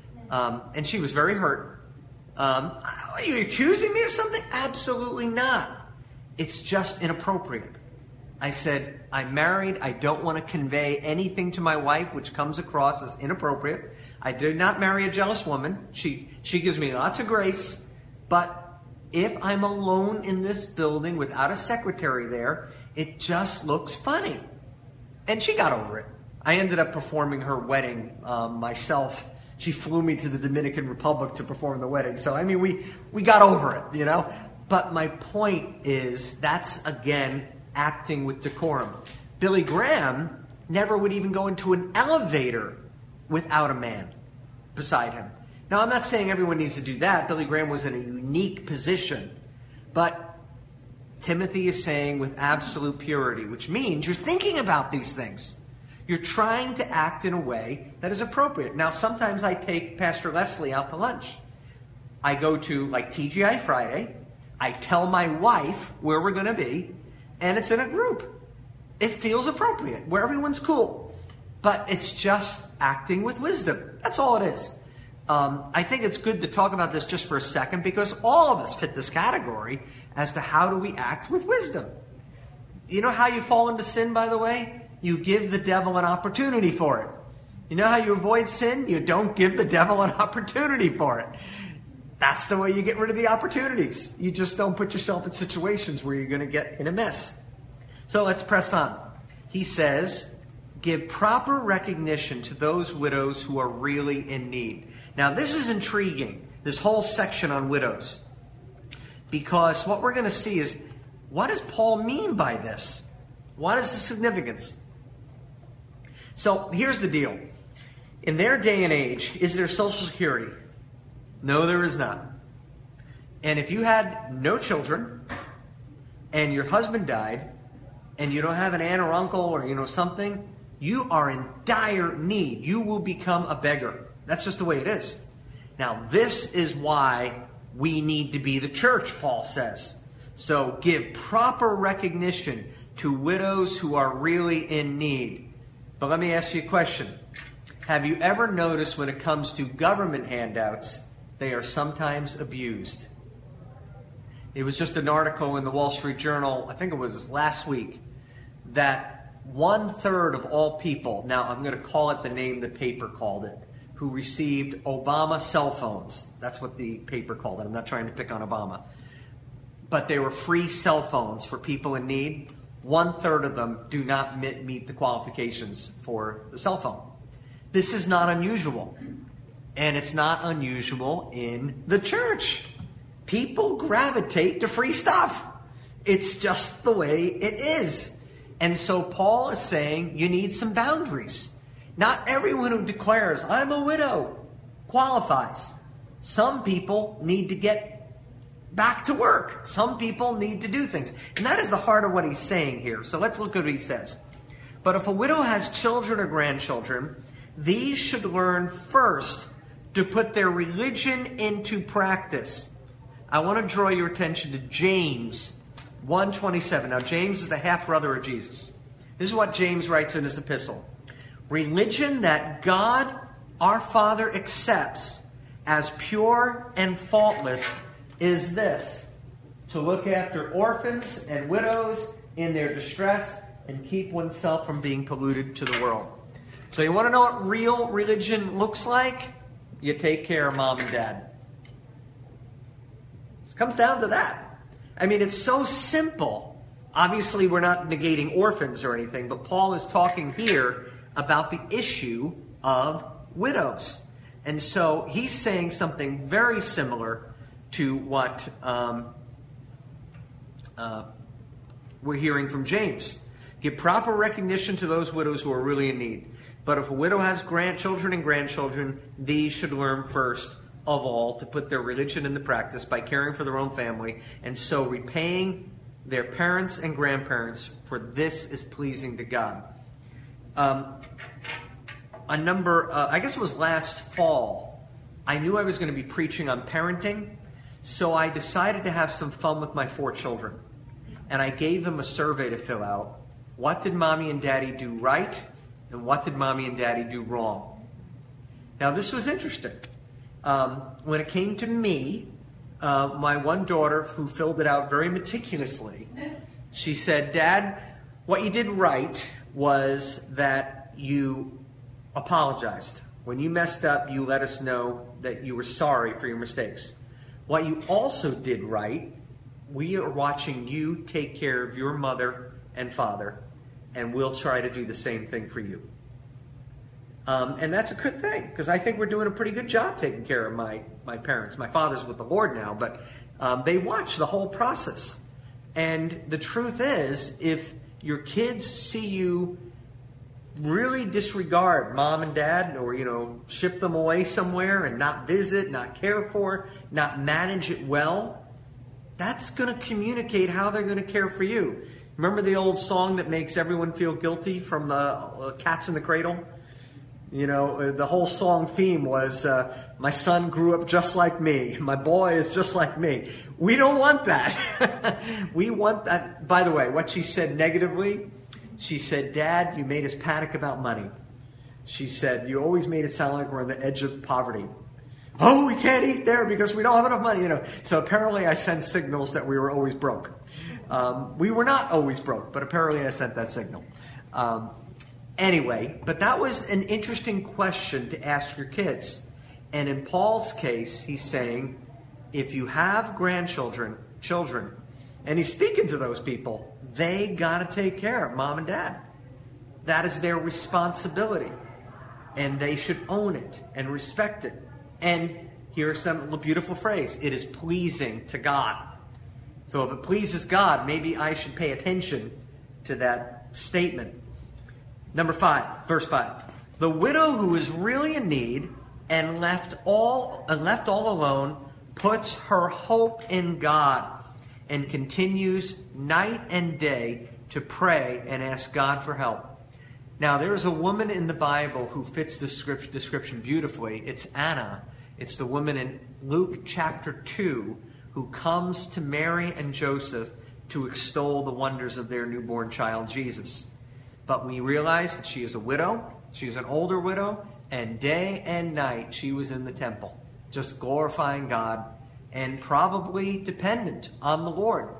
Um, and she was very hurt. Um, are you accusing me of something? Absolutely not. It's just inappropriate. I said, I'm married. I don't want to convey anything to my wife which comes across as inappropriate. I did not marry a jealous woman. She she gives me lots of grace. But if I'm alone in this building without a secretary there, it just looks funny. And she got over it. I ended up performing her wedding um, myself. She flew me to the Dominican Republic to perform the wedding. So, I mean, we, we got over it, you know. But my point is, that's, again, acting with decorum. Billy Graham never would even go into an elevator without a man beside him. Now, I'm not saying everyone needs to do that. Billy Graham was in a unique position. But Timothy is saying with absolute purity, which means you're thinking about these things. You're trying to act in a way that is appropriate. Now, sometimes I take Pastor Leslie out to lunch. I go to, like, T G I Friday. I tell my wife where we're going to be, and it's in a group. It feels appropriate, where everyone's cool. But it's just acting with wisdom. That's all it is. Um, I think it's good to talk about this just for a second, because all of us fit this category as to how do we act with wisdom. You know how you fall into sin, by the way? You give the devil an opportunity for it. You know how you avoid sin? You don't give the devil an opportunity for it. That's the way you get rid of the opportunities. You just don't put yourself in situations where you're going to get in a mess. So let's press on. He says, give proper recognition to those widows who are really in need. Now, this is intriguing, this whole section on widows. Because what we're going to see is, what does Paul mean by this? What is the significance? So here's the deal. In their day and age, is there Social Security? No, there is not. And if you had no children, and your husband died, and you don't have an aunt or uncle or, you know, something, you are in dire need. You will become a beggar. That's just the way it is. Now, this is why we need to be the church, Paul says. So give proper recognition to widows who are really in need. But let me ask you a question. Have you ever noticed when it comes to government handouts, they are sometimes abused? It was just an article in the Wall Street Journal, I think it was last week, that one third of all people, now I'm going to call it the name the paper called it, who received Obama cell phones. That's what the paper called it. I'm not trying to pick on Obama. But they were free cell phones for people in need. One-third of them do not meet the qualifications for the cell phone. This is not unusual. And it's not unusual in the church. People gravitate to free stuff. It's just the way it is. And so Paul is saying you need some boundaries. Not everyone who declares, I'm a widow, qualifies. Some people need to get back to work. Some people need to do things. And that is the heart of what he's saying here. So let's look at what he says. But if a widow has children or grandchildren, these should learn first to put their religion into practice. I want to draw your attention to James one twenty-seven. Now, James is the half-brother of Jesus. This is what James writes in his epistle. Religion that God, our Father, accepts as pure and faultless is this: to look after orphans and widows in their distress and keep oneself from being polluted to the world. So you want to know what real religion looks like? You take care of mom and dad. It comes down to that. I mean, it's so simple. Obviously, we're not negating orphans or anything, but Paul is talking here about the issue of widows. And so he's saying something very similar to what um, uh, we're hearing from James. Give proper recognition to those widows who are really in need. But if a widow has grandchildren and grandchildren, these should learn first of all to put their religion into practice by caring for their own family, and so repaying their parents and grandparents, for this is pleasing to God. Um, a number, uh, I guess it was last fall, I knew I was going to be preaching on parenting, so I decided to have some fun with my four children. And I gave them a survey to fill out. What did mommy and daddy do right? And what did mommy and daddy do wrong? Now, this was interesting. Um, when it came to me, uh, my one daughter, who filled it out very meticulously, she said, Dad, what you did right was that you apologized. When you messed up, you let us know that you were sorry for your mistakes. What you also did right, we are watching you take care of your mother and father, and we'll try to do the same thing for you. Um, and that's a good thing, because I think we're doing a pretty good job taking care of my, my parents. My father's with the Lord now, but um, they watch the whole process. And the truth is, if your kids see you really disregard mom and dad, or, you know, ship them away somewhere and not visit, not care for, not manage it well, that's going to communicate how they're going to care for you. Remember the old song that makes everyone feel guilty from uh, Cats in the Cradle? You know, the whole song theme was, uh, my son grew up just like me. My boy is just like me. We don't want that. We want that. By the way, what she said negatively, she said, Dad, you made us panic about money. She said, you always made it sound like we're on the edge of poverty. Oh, we can't eat there because we don't have enough money. You know, so apparently I sent signals that we were always broke. Um, we were not always broke, but apparently I sent that signal. Um, Anyway, but that was an interesting question to ask your kids. And in Paul's case, he's saying, if you have grandchildren, children, and he's speaking to those people, they got to take care of mom and dad. That is their responsibility. And they should own it and respect it. And here's some beautiful phrase. It is pleasing to God. So if it pleases God, maybe I should pay attention to that statement. Number five, verse five. The widow who is really in need and left all and left all alone puts her hope in God and continues night and day to pray and ask God for help. Now, there is a woman in the Bible who fits this description beautifully. It's Anna. It's the woman in Luke chapter two who comes to Mary and Joseph to extol the wonders of their newborn child, Jesus. But we realize that she is a widow. She is an older widow. And day and night she was in the temple, just glorifying God and probably dependent on the Lord.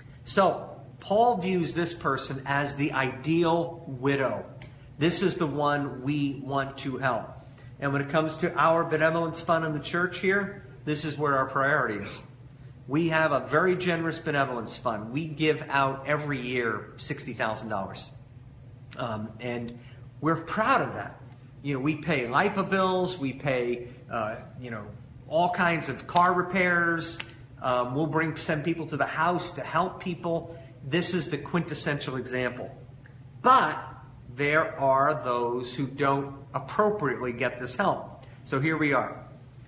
So Paul views this person as the ideal widow. This is the one we want to help. And when it comes to our benevolence fund in the church here, this is where our priority is. We have a very generous benevolence fund. We give out every year sixty thousand dollars. Um, and we're proud of that. You know, we pay LIPA bills, we pay, uh, you know, all kinds of car repairs. Um, we'll bring send people to the house to help people. This is the quintessential example. But there are those who don't appropriately get this help. So here we are.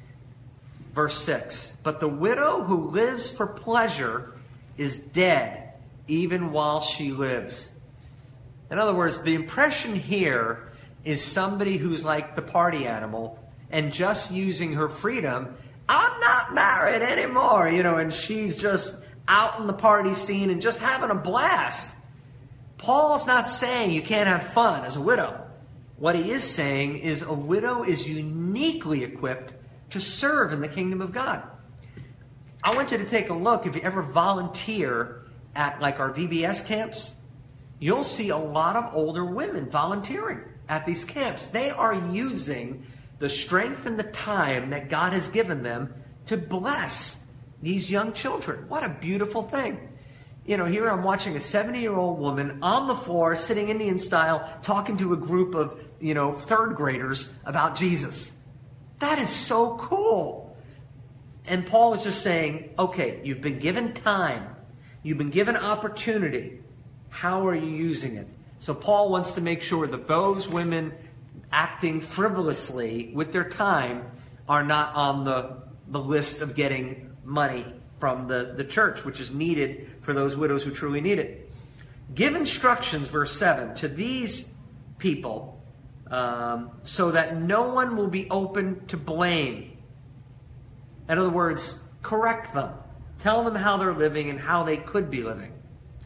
Verse six. But the widow who lives for pleasure is dead, even while she lives. In other words, the impression here is somebody who's like the party animal and just using her freedom. I'm not married anymore, you know, and she's just out in the party scene and just having a blast. Paul's not saying you can't have fun as a widow. What he is saying is a widow is uniquely equipped to serve in the kingdom of God. I want you to take a look. If you ever volunteer at like our V B S camps, you'll see a lot of older women volunteering at these camps. They are using the strength and the time that God has given them to bless these young children. What a beautiful thing. You know, here I'm watching a seventy-year-old woman on the floor, sitting Indian style, talking to a group of, you know, third graders about Jesus. That is so cool. And Paul is just saying, okay, you've been given time. You've been given opportunity. How are you using it? So Paul wants to make sure that those women acting frivolously with their time are not on the, the list of getting money from the, the church, which is needed for those widows who truly need it. Give instructions, verse seven, to these people um, so that no one will be open to blame. In other words, correct them. Tell them how they're living and how they could be living.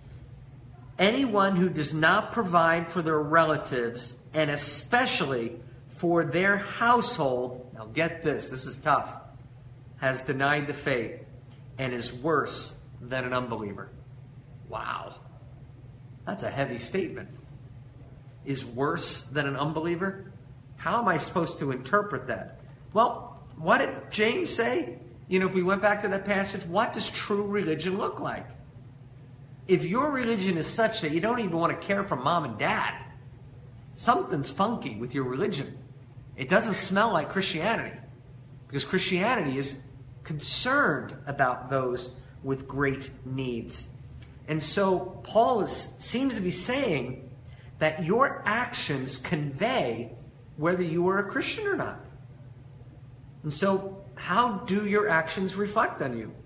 Anyone who does not provide for their relatives, and especially for their household, now get this, this is tough, has denied the faith and is worse than an unbeliever. Wow. That's a heavy statement. Is worse than an unbeliever? How am I supposed to interpret that? Well, what did James say? You know, if we went back to that passage, what does true religion look like? If your religion is such that you don't even want to care for mom and dad, something's funky with your religion. It doesn't smell like Christianity, because Christianity is concerned about those with great needs. And so Paul is, seems to be saying that your actions convey whether you are a Christian or not. And so how do your actions reflect on you?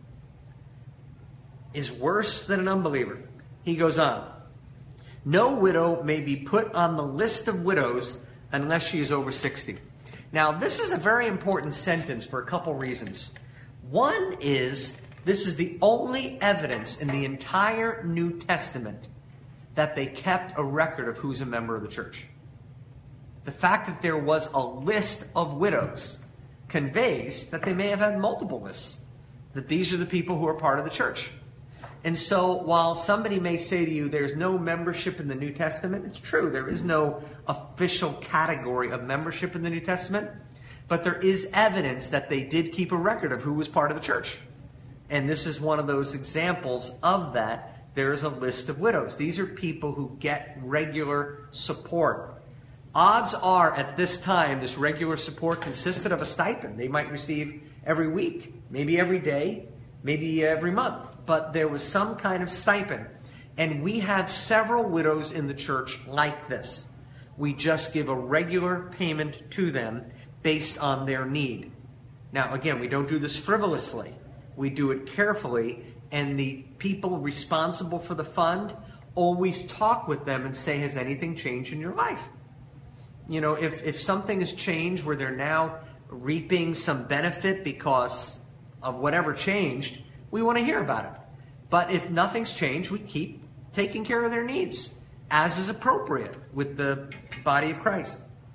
Is worse than an unbeliever. He goes on. No widow may be put on the list of widows unless she is over sixty. Now, this is a very important sentence for a couple reasons. One is, this is the only evidence in the entire New Testament that they kept a record of who's a member of the church. The fact that there was a list of widows conveys that they may have had multiple lists, that these are the people who are part of the church. And so while somebody may say to you there's no membership in the New Testament, it's true. There is no official category of membership in the New Testament. But there is evidence that they did keep a record of who was part of the church. And this is one of those examples of that. There is a list of widows. These are people who get regular support. Odds are at this time this regular support consisted of a stipend they might receive every week, maybe every day, maybe every month. But there was some kind of stipend. And we have several widows in the church like this. We just give a regular payment to them based on their need. Now, again, we don't do this frivolously. We do it carefully. And the people responsible for the fund always talk with them and say, has anything changed in your life? You know, if, if something has changed where they're now reaping some benefit because of whatever changed, we want to hear about it. But if nothing's changed, we keep taking care of their needs, as is appropriate with the body of Christ.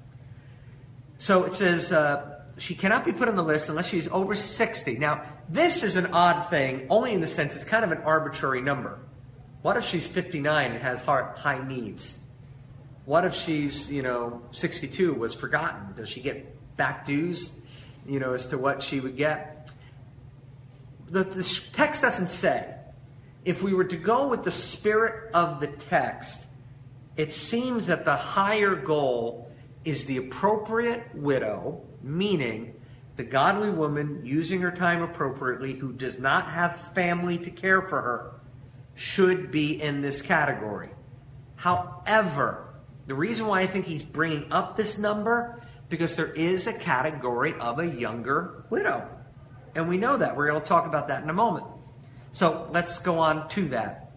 So it says, uh, she cannot be put on the list unless she's over sixty. Now, this is an odd thing, only in the sense it's kind of an arbitrary number. What if she's fifty-nine and has high needs? What if she's, you know, sixty-two, was forgotten? Does she get back dues, you know, as to what she would get. The, the text doesn't say. If we were to go with the spirit of the text, it seems that the higher goal is the appropriate widow, meaning the godly woman using her time appropriately who does not have family to care for her should be in this category. However, the reason why I think he's bringing up this number, because there is a category of a younger widow. And we know that. We're going to talk about that in a moment. So let's go on to that.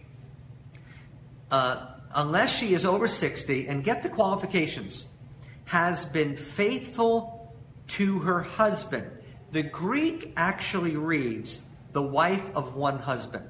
Uh, unless she is over sixty, and get the qualifications, has been faithful to her husband. The Greek actually reads, the wife of one husband.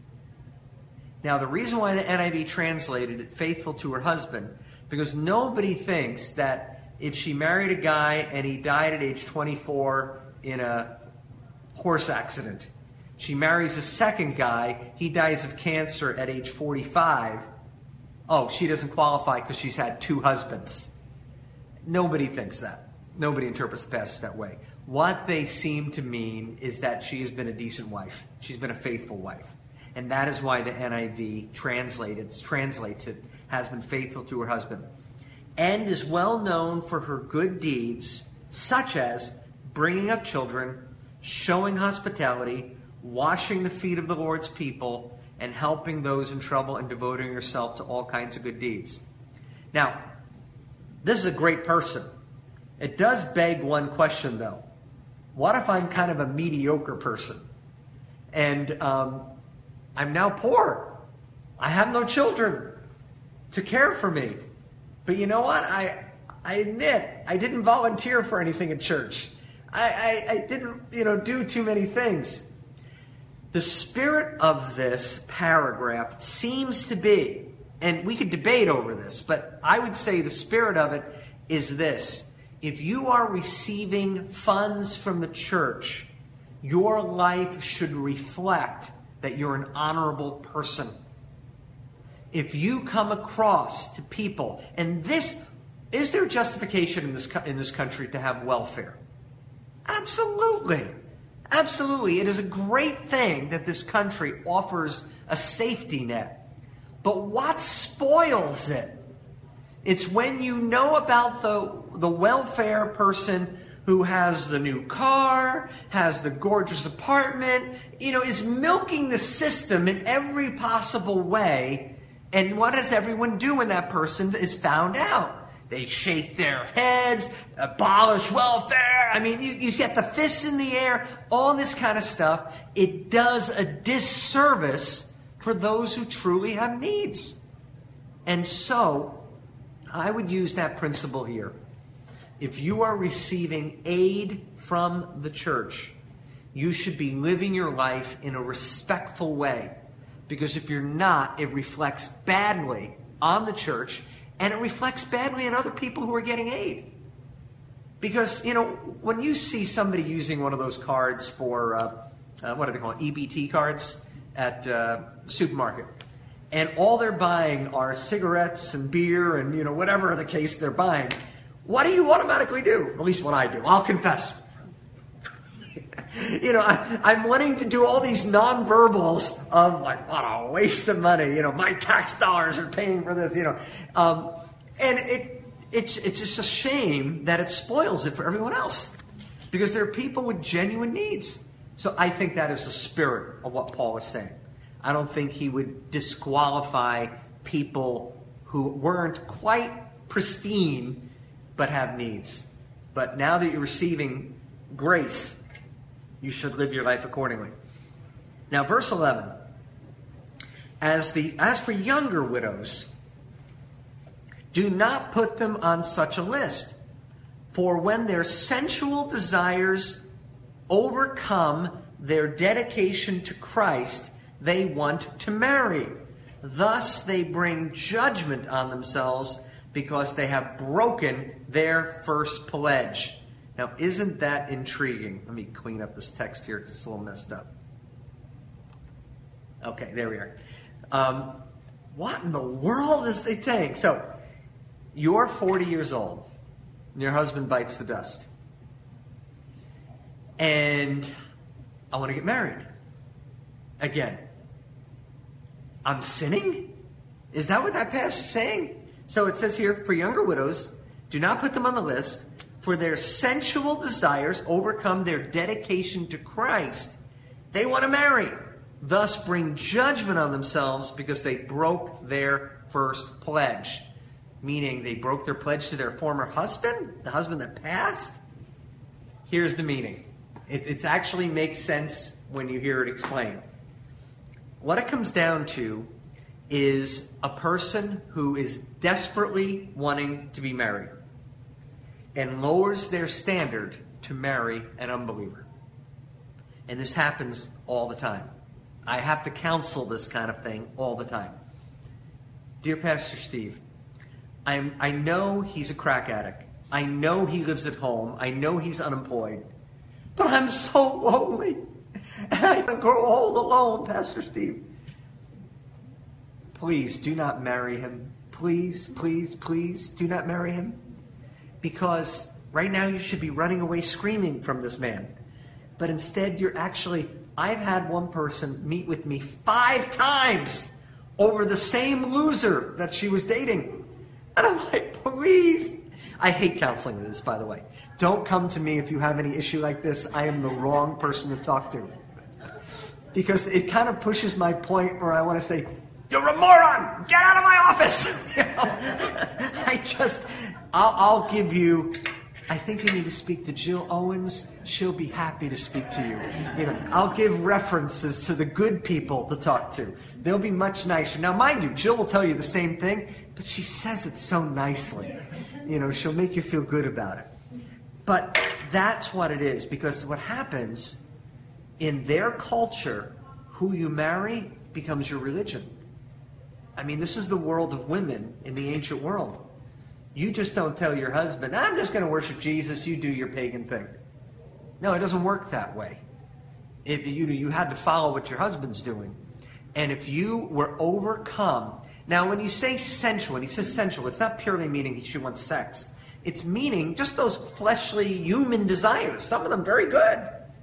Now, the reason why the N I V translated it faithful to her husband, because nobody thinks that if she married a guy and he died at age twenty-four in a horse accident, she marries a second guy, he dies of cancer at age forty-five, oh, she doesn't qualify because she's had two husbands. Nobody thinks that. Nobody interprets the passage that way. What they seem to mean is that she has been a decent wife. She's been a faithful wife. And that is why the N I V translates, translates it, has been faithful to her husband. And is well known for her good deeds, such as bringing up children, showing hospitality, washing the feet of the Lord's people, and helping those in trouble and devoting herself to all kinds of good deeds. Now, this is a great person. It does beg one question, though. What if I'm kind of a mediocre person? And um, I'm now poor. I have no children to care for me. But you know what? I I admit I didn't volunteer for anything at church. I, I, I didn't, you know, do too many things. The spirit of this paragraph seems to be, and we could debate over this, but I would say the spirit of it is this. If you are receiving funds from the church, your life should reflect that you're an honorable person. If you come across to people, and this, is there justification in this in this country to have welfare? Absolutely. Absolutely. It is a great thing that this country offers a safety net. But what spoils it? It's when you know about the, the welfare person who has the new car, has the gorgeous apartment, you know, is milking the system in every possible way. And what does everyone do when that person is found out? They shake their heads, abolish welfare. I mean, you, you get the fists in the air, all this kind of stuff. It does a disservice for those who truly have needs. And so, I would use that principle here. If you are receiving aid from the church, you should be living your life in a respectful way. Because if you're not, it reflects badly on the church, and it reflects badly on other people who are getting aid. Because, you know, when you see somebody using one of those cards for, uh, uh, what are they called, E B T cards at uh, the supermarket, and all they're buying are cigarettes and beer and, you know, whatever the case they're buying, what do you automatically do? At least what I do. I'll confess. You know, I, I'm wanting to do all these nonverbals of like, what a waste of money. You know, my tax dollars are paying for this, you know. Um, and it it's it's just a shame that it spoils it for everyone else. Because there are people with genuine needs. So I think that is the spirit of what Paul is saying. I don't think he would disqualify people who weren't quite pristine but have needs. But now that you're receiving grace, you should live your life accordingly. Now, verse eleven. As the as for younger widows, do not put them on such a list. For when their sensual desires overcome their dedication to Christ, they want to marry. Thus they bring judgment on themselves because they have broken their first pledge. Now, isn't that intriguing? Let me clean up this text here because it's a little messed up. Okay, there we are. Um, what in the world is they saying? So, you're forty years old. and your husband bites the dust. And I want to get married. Again. I'm sinning? Is that what that passage is saying? So it says here, for younger widows, do not put them on the list, for their sensual desires overcome their dedication to Christ. They want to marry, thus bring judgment on themselves because they broke their first pledge. Meaning they broke their pledge to their former husband, the husband that passed. Here's the meaning. It it actually makes sense when you hear it explained. What it comes down to is a person who is desperately wanting to be married and lowers their standard to marry an unbeliever. And this happens all the time. I have to counsel this kind of thing all the time. Dear Pastor Steve, I'm, I know he's a crack addict. I know he lives at home. I know he's unemployed. But I'm so lonely. And I grow old alone, Pastor Steve. Please do not marry him. Please, please, please do not marry him. Because right now you should be running away screaming from this man. But instead you're actually... I've had one person meet with me five times over the same loser that she was dating. And I'm like, please. I hate counseling this, by the way. Don't come to me if you have any issue like this. I am the wrong person to talk to. Because it kind of pushes my point where I want to say, you're a moron! Get out of my office! You know? I just, I'll, I'll give you, I think you need to speak to Jill Owens. She'll be happy to speak to you. You know, I'll give references to the good people to talk to. They'll be much nicer. Now, mind you, Jill will tell you the same thing, but she says it so nicely. You know, she'll make you feel good about it. But that's what it is, because what happens in their culture, who you marry becomes your religion. I mean, this is the world of women in the ancient world. You just don't tell your husband, I'm just going to worship Jesus, you do your pagan thing. No, it doesn't work that way. It, you, you had to follow what your husband's doing. And if you were overcome... Now, when you say sensual, and he says sensual, it's not purely meaning she wants sex. It's meaning just those fleshly human desires. Some of them very good.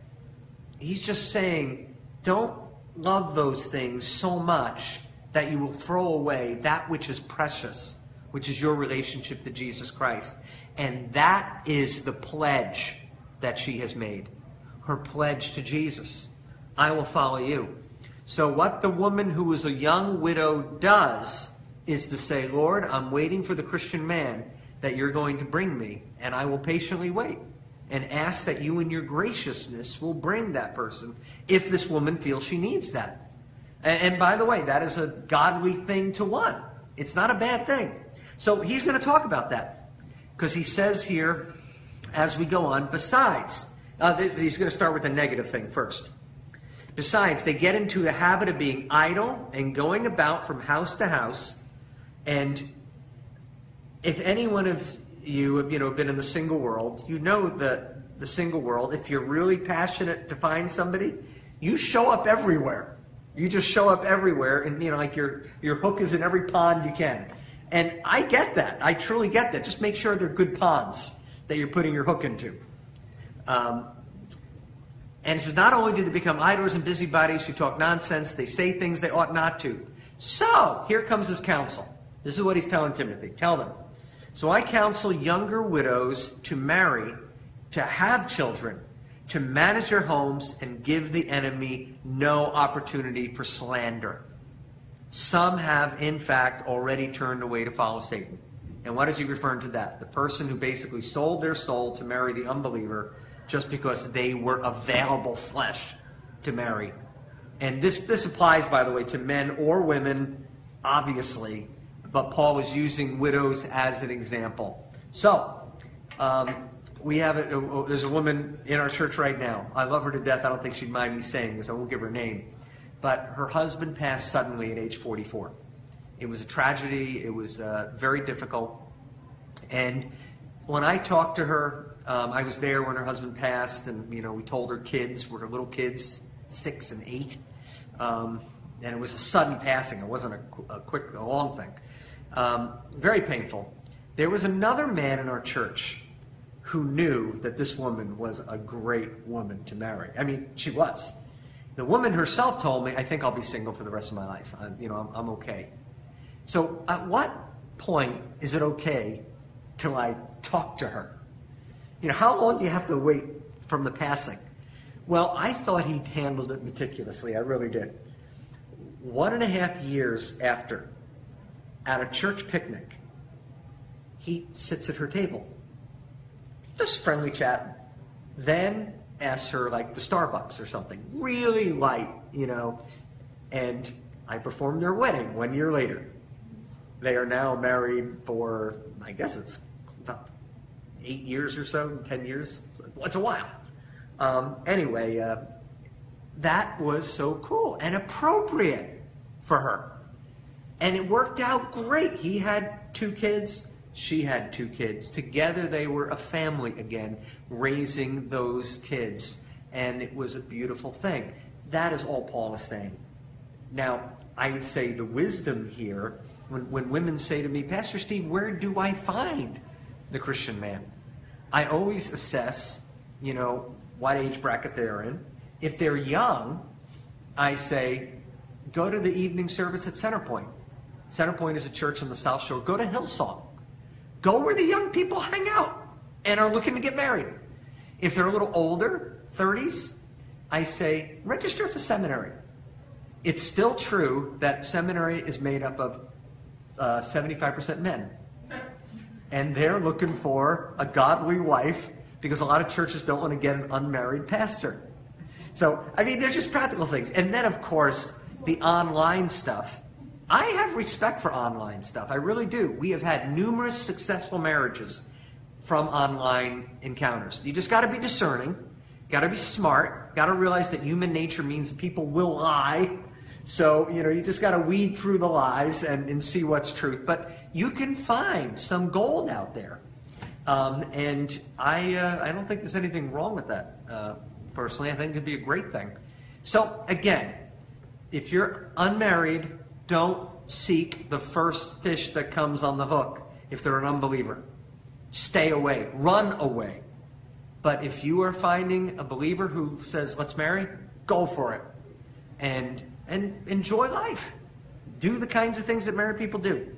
He's just saying, don't love those things so much that you will throw away that which is precious, which is your relationship to Jesus Christ. And that is the pledge that she has made. Her pledge to Jesus. I will follow you. So what the woman who is a young widow does is to say, Lord, I'm waiting for the Christian man that you're going to bring me, and I will patiently wait and ask that you in your graciousness will bring that person if this woman feels she needs that. And, and by the way, that is a godly thing to want. It's not a bad thing. So he's going to talk about that because he says here as we go on, besides, uh, th- he's going to start with the negative thing first. Besides, they get into the habit of being idle and going about from house to house. And if any one of you have, you know, been in the single world, you know that the single world, if you're really passionate to find somebody, you show up everywhere. You just show up everywhere, and you know, like your your hook is in every pond you can. And I get that. I truly get that. Just make sure they're good ponds that you're putting your hook into. Um, And it says, not only do they become idlers and busybodies who talk nonsense, they say things they ought not to. So, here comes his counsel. This is what he's telling Timothy. Tell them. So I counsel younger widows to marry, to have children, to manage their homes, and give the enemy no opportunity for slander. Some have, in fact, already turned away to follow Satan. And what is he referring to that? The person who basically sold their soul to marry the unbeliever just because they were available flesh to marry. And this, this applies, by the way, to men or women, obviously, but Paul was using widows as an example. So, um, we have a, a, there's a woman in our church right now. I love her to death. I don't think she'd mind me saying this. I won't give her name. But her husband passed suddenly at age forty-four. It was a tragedy. It was uh, very difficult. And when I talked to her, Um, I was there when her husband passed, and you know we told her kids were her little kids, six and eight, um, and it was a sudden passing. It wasn't a, a quick, a long thing. Um, very painful. There was another man in our church who knew that this woman was a great woman to marry. I mean, she was. The woman herself told me, I think I'll be single for the rest of my life. I'm, you know, I'm, I'm okay. So at what point is it okay to like talk to her? You know, how long do you have to wait from the passing? Well, I thought he'd handled it meticulously. I really did. One and a half years after, at a church picnic, he sits at her table. Just friendly chat. Then asks her like to Starbucks or something. Really light, you know. And I performed their wedding one year later. They are now married for, I guess it's about eight years or so, ten years. It's a while. Um, anyway, uh, that was so cool and appropriate for her. And it worked out great. He had two kids. She had two kids. Together they were a family again, raising those kids. And it was a beautiful thing. That is all Paul is saying. Now, I would say the wisdom here, when, when women say to me, Pastor Steve, where do I find the Christian man? I always assess, you know, what age bracket they're in. If they're young, I say, go to the evening service at Centerpoint. Centerpoint is a church on the South Shore. Go to Hillsong. Go where the young people hang out and are looking to get married. If they're a little older, thirties, I say, register for seminary. It's still true that seminary is made up of uh, seventy-five percent men. And they're looking for a godly wife because a lot of churches don't want to get an unmarried pastor. So, I mean, there's just practical things. And then, of course, the online stuff. I have respect for online stuff. I really do. We have had numerous successful marriages from online encounters. You just got to be discerning, got to be smart, got to realize that human nature means people will lie. So, you know, you just got to weed through the lies and, and see what's truth. But you can find some gold out there. Um, and I uh, I don't think there's anything wrong with that, uh, personally. I think it'd be a great thing. So, again, if you're unmarried, don't seek the first fish that comes on the hook if they're an unbeliever. Stay away. Run away. But if you are finding a believer who says, let's marry, go for it. And and enjoy life. Do the kinds of things that married people do.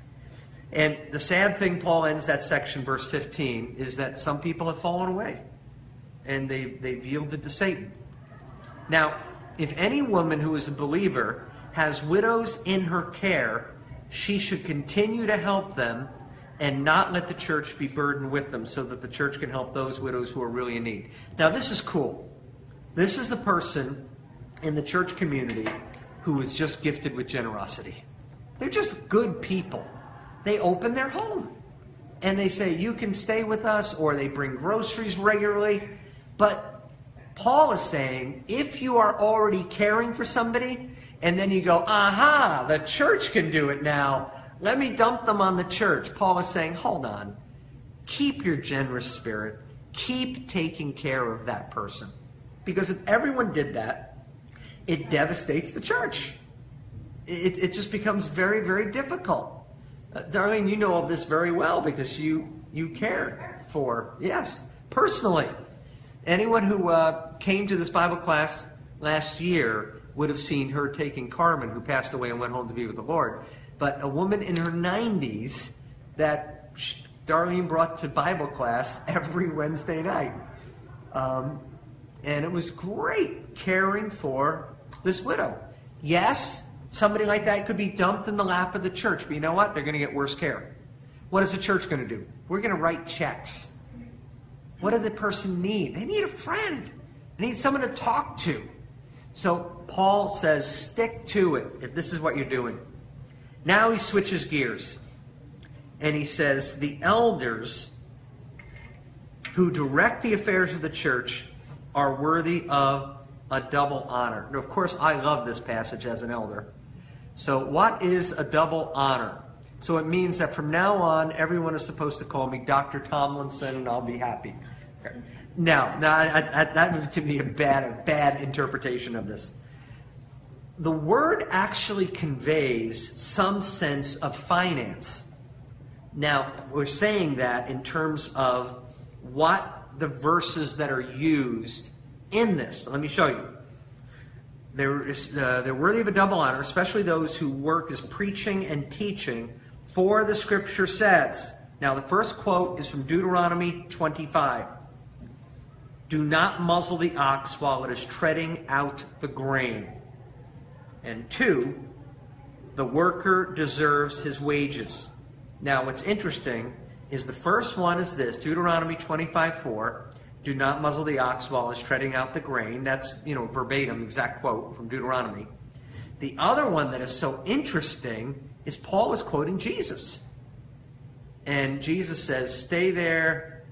And the sad thing, Paul ends that section, verse fifteen, is that some people have fallen away. And they, they've yielded to Satan. Now, if any woman who is a believer has widows in her care, she should continue to help them and not let the church be burdened with them so that the church can help those widows who are really in need. Now, this is cool. This is the person in the church community who is just gifted with generosity. They're just good people. They open their home and they say, you can stay with us, or they bring groceries regularly. But Paul is saying, if you are already caring for somebody, and then you go, aha, the church can do it now. Let me dump them on the church. Paul is saying, hold on. Keep your generous spirit. Keep taking care of that person. Because if everyone did that, it devastates the church. It, it just becomes very, very difficult. Uh, Darlene, you know of this very well because you, you care for, yes, personally. Anyone who uh, came to this Bible class last year would have seen her taking Carmen, who passed away and went home to be with the Lord. But a woman in her nineties that Darlene brought to Bible class every Wednesday night. Um, and it was great caring for this widow. Yes, somebody like that could be dumped in the lap of the church, but you know what? They're going to get worse care. What is the church going to do? We're going to write checks. What does the person need? They need a friend. They need someone to talk to. So Paul says, stick to it if this is what you're doing. Now he switches gears. And he says, the elders who direct the affairs of the church are worthy of a double honor. Now, of course, I love this passage as an elder. So what is a double honor? So it means that from now on, everyone is supposed to call me Doctor Tomlinson, and I'll be happy. No, no, I, I, that would to be a bad, a bad interpretation of this. The word actually conveys some sense of finance. Now, we're saying that in terms of what the verses that are used in this. Let me show you. They're, uh, they're worthy of a double honor, especially those who work as preaching and teaching, for the Scripture says. Now, the first quote is from Deuteronomy twenty-five. Do not muzzle the ox while it is treading out the grain. And two, the worker deserves his wages. Now, what's interesting is the first one is this, Deuteronomy twenty-five four. Do not muzzle the ox while it's treading out the grain. That's, you know, verbatim, exact quote from Deuteronomy. The other one that is so interesting is Paul is quoting Jesus. And Jesus says, stay there.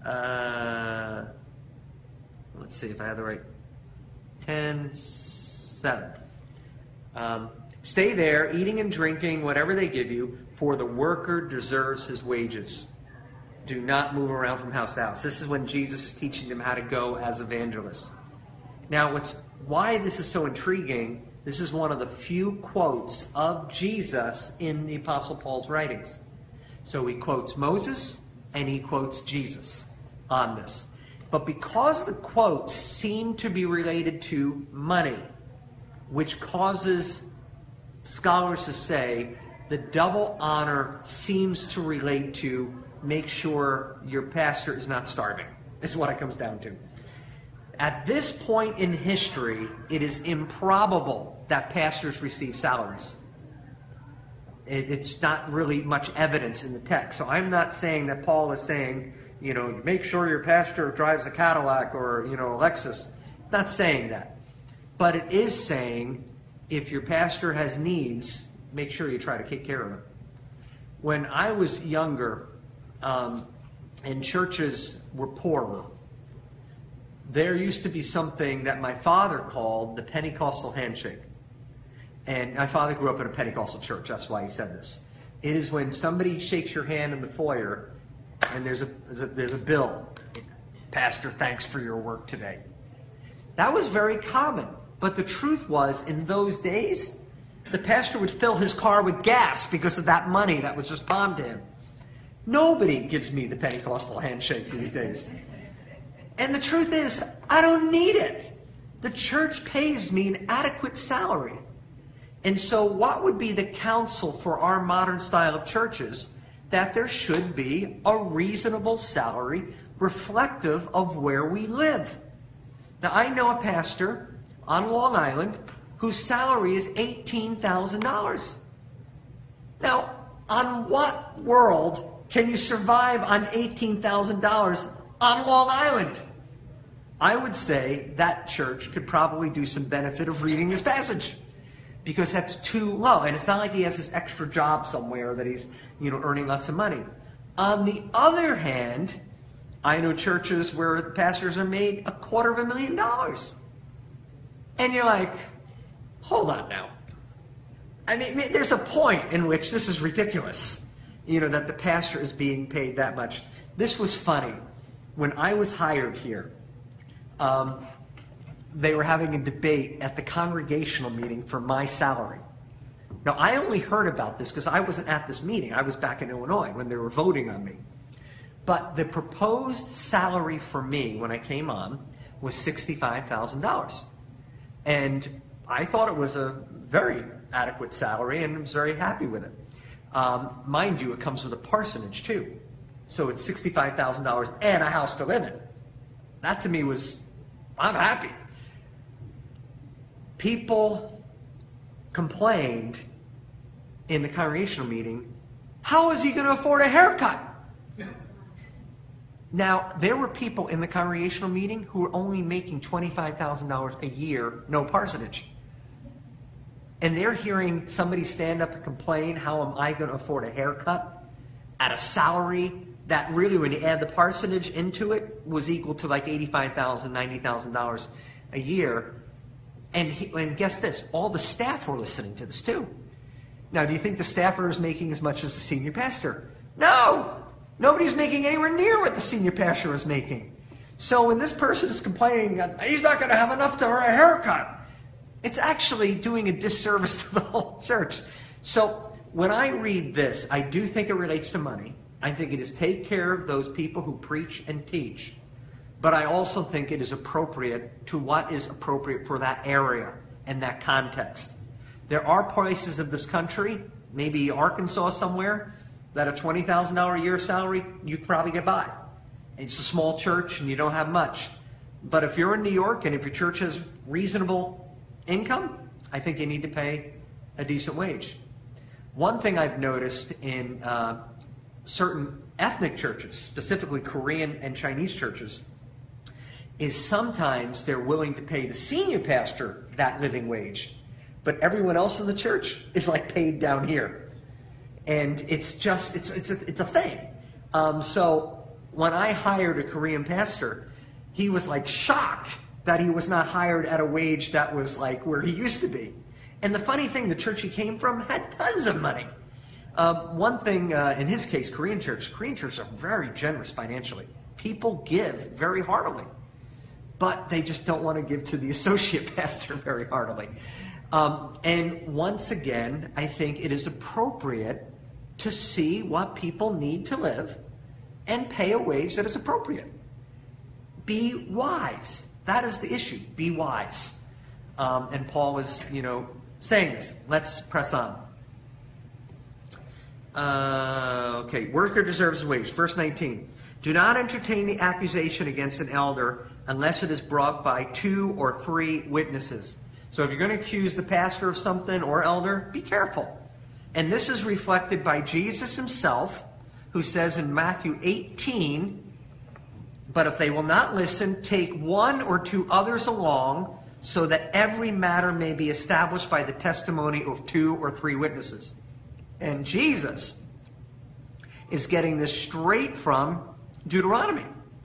Uh, let's see if I have the right. ten seven. Um, stay there, eating and drinking, whatever they give you, for the worker deserves his wages. Do not move around from house to house. This is when Jesus is teaching them how to go as evangelists. Now, what's why this is so intriguing, this is one of the few quotes of Jesus in the Apostle Paul's writings. So he quotes Moses and he quotes Jesus on this. But because the quotes seem to be related to money, which causes scholars to say the double honor seems to relate to make sure your pastor is not starving, is what it comes down to. At this point in history, it is improbable that pastors receive salaries. It, it's not really much evidence in the text. So I'm not saying that Paul is saying, you know, make sure your pastor drives a Cadillac or, you know, a Lexus. Not saying that. But it is saying if your pastor has needs, make sure you try to take care of them. When I was younger, um, and churches were poorer, there used to be something that my father called the Pentecostal handshake. And my father grew up in a Pentecostal church. That's why he said this. It is when somebody shakes your hand in the foyer and there's a, there's a, there's a bill. Pastor, thanks for your work today. That was very common. But the truth was, in those days, the pastor would fill his car with gas because of that money that was just palmed to him. Nobody gives me the Pentecostal handshake these days. And the truth is, I don't need it. The church pays me an adequate salary. And so what would be the counsel for our modern style of churches? That there should be a reasonable salary reflective of where we live. Now, I know a pastor on Long Island whose salary is eighteen thousand dollars. Now, on what world can you survive on eighteen thousand dollars on Long Island? I would say that church could probably do some benefit of reading this passage, because that's too low. And it's not like he has this extra job somewhere that he's, you know, earning lots of money. On the other hand, I know churches where the pastors are made a quarter of a million dollars. And you're like, hold on now. I mean, there's a point in which this is ridiculous, you know, that the pastor is being paid that much. This was funny. When I was hired here, um, they were having a debate at the congregational meeting for my salary. Now, I only heard about this because I wasn't at this meeting. I was back in Illinois when they were voting on me. But the proposed salary for me when I came on was sixty-five thousand dollars. And I thought it was a very adequate salary and was very happy with it. Um, mind you, it comes with a parsonage too. So it's sixty-five thousand dollars and a house to live in. That to me was, I'm happy. People complained in the congregational meeting, how is he going to afford a haircut? Now, there were people in the congregational meeting who were only making twenty-five thousand dollars a year, no parsonage. And they're hearing somebody stand up and complain, how am I going to afford a haircut at a salary that really, when you add the parsonage into it, was equal to like eighty-five thousand dollars, ninety thousand dollars a year. And, he, and guess this, all the staff were listening to this too. Now, do you think the staffer is making as much as the senior pastor? No! Nobody's making anywhere near what the senior pastor is making. So when this person is complaining, he's not going to have enough to wear a haircut, it's actually doing a disservice to the whole church. So when I read this, I do think it relates to money. I think it is take care of those people who preach and teach. But I also think it is appropriate to what is appropriate for that area and that context. There are places of this country, maybe Arkansas somewhere, that a twenty thousand dollars a year salary, you could probably get by. It's a small church and you don't have much. But if you're in New York and if your church has reasonable income, I think you need to pay a decent wage. One thing I've noticed in uh, certain ethnic churches, specifically Korean and Chinese churches, is sometimes they're willing to pay the senior pastor that living wage, but everyone else in the church is like paid down here. And it's just, it's it's a, it's a thing. Um, so when I hired a Korean pastor, he was like shocked that he was not hired at a wage that was like where he used to be. And the funny thing, the church he came from had tons of money. Um, one thing, uh, in his case, Korean church, Korean churches are very generous financially. People give very heartily, but they just don't want to give to the associate pastor very heartily. Um, and once again, I think it is appropriate to see what people need to live and pay a wage that is appropriate. Be wise. That is the issue. Be wise. Um, and Paul is, you know, saying this. Let's press on. Uh, okay, worker deserves his wage. Verse nineteen. Do not entertain the accusation against an elder unless it is brought by two or three witnesses. So if you're going to accuse the pastor of something or elder, be careful. And this is reflected by Jesus himself, who says in Matthew eighteen, but if they will not listen, take one or two others along, so that every matter may be established by the testimony of two or three witnesses. And Jesus is getting this straight from Deuteronomy.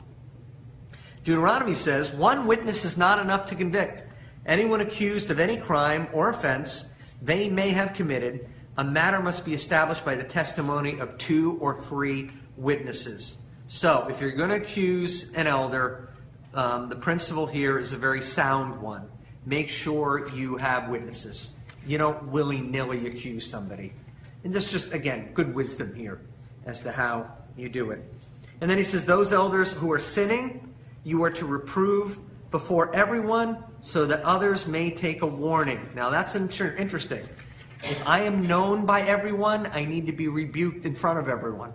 Deuteronomy says, one witness is not enough to convict. Anyone accused of any crime or offense they may have committed, a matter must be established by the testimony of two or three witnesses. So, if you're going to accuse an elder, um, the principle here is a very sound one. Make sure you have witnesses. You don't willy-nilly accuse somebody. And this just, again, good wisdom here as to how you do it. And then he says, those elders who are sinning, you are to reprove before everyone so that others may take a warning. Now, that's interesting. If I am known by everyone, I need to be rebuked in front of everyone.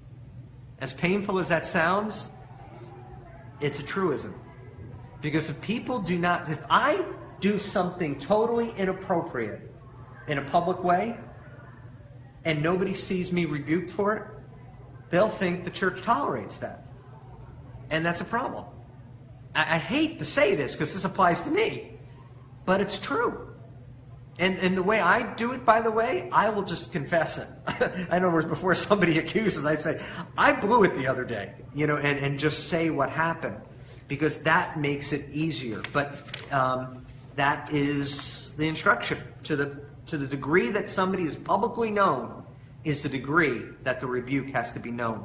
As painful as that sounds, it's a truism. Because if people do not, if I do something totally inappropriate in a public way, and nobody sees me rebuked for it, they'll think the church tolerates that. And that's a problem. I, I hate to say this because this applies to me, but it's true. And, and the way I do it, by the way, I will just confess it. In other words, before somebody accuses, I'd say, I blew it the other day, you know, and, and just say what happened, because that makes it easier. But um, that is the instruction. To the, to the degree that somebody is publicly known is the degree that the rebuke has to be known.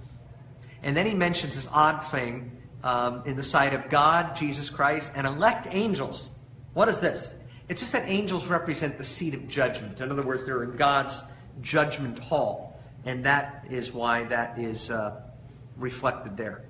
And then he mentions this odd thing um, in the sight of God, Jesus Christ, and elect angels. What is this? It's just that angels represent the seat of judgment. In other words, they're in God's judgment hall. And that is why that is uh, reflected there.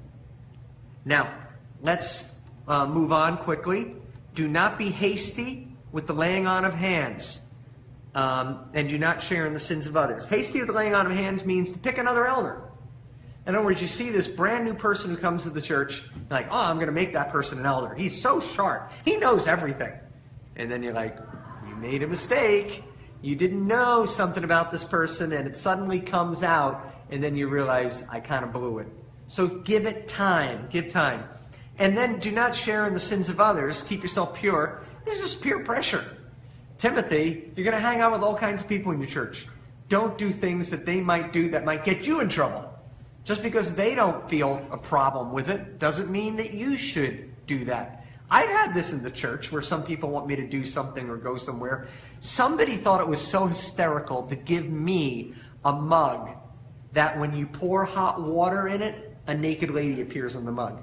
Now, let's uh, move on quickly. Do not be hasty with the laying on of hands, um, and do not share in the sins of others. Hasty with the laying on of hands means to pick another elder. In other words, you see this brand new person who comes to the church, like, oh, I'm going to make that person an elder. He's so sharp. He knows everything. And then you're like, you made a mistake. You didn't know something about this person, and it suddenly comes out, and then you realize, I kind of blew it. So give it time. Give time. And then do not share in the sins of others. Keep yourself pure. This is just peer pressure. Timothy, you're going to hang out with all kinds of people in your church. Don't do things that they might do that might get you in trouble. Just because they don't feel a problem with it doesn't mean that you should do that. I've had this in the church where some people want me to do something or go somewhere. Somebody thought it was so hysterical to give me a mug that when you pour hot water in it, a naked lady appears in the mug.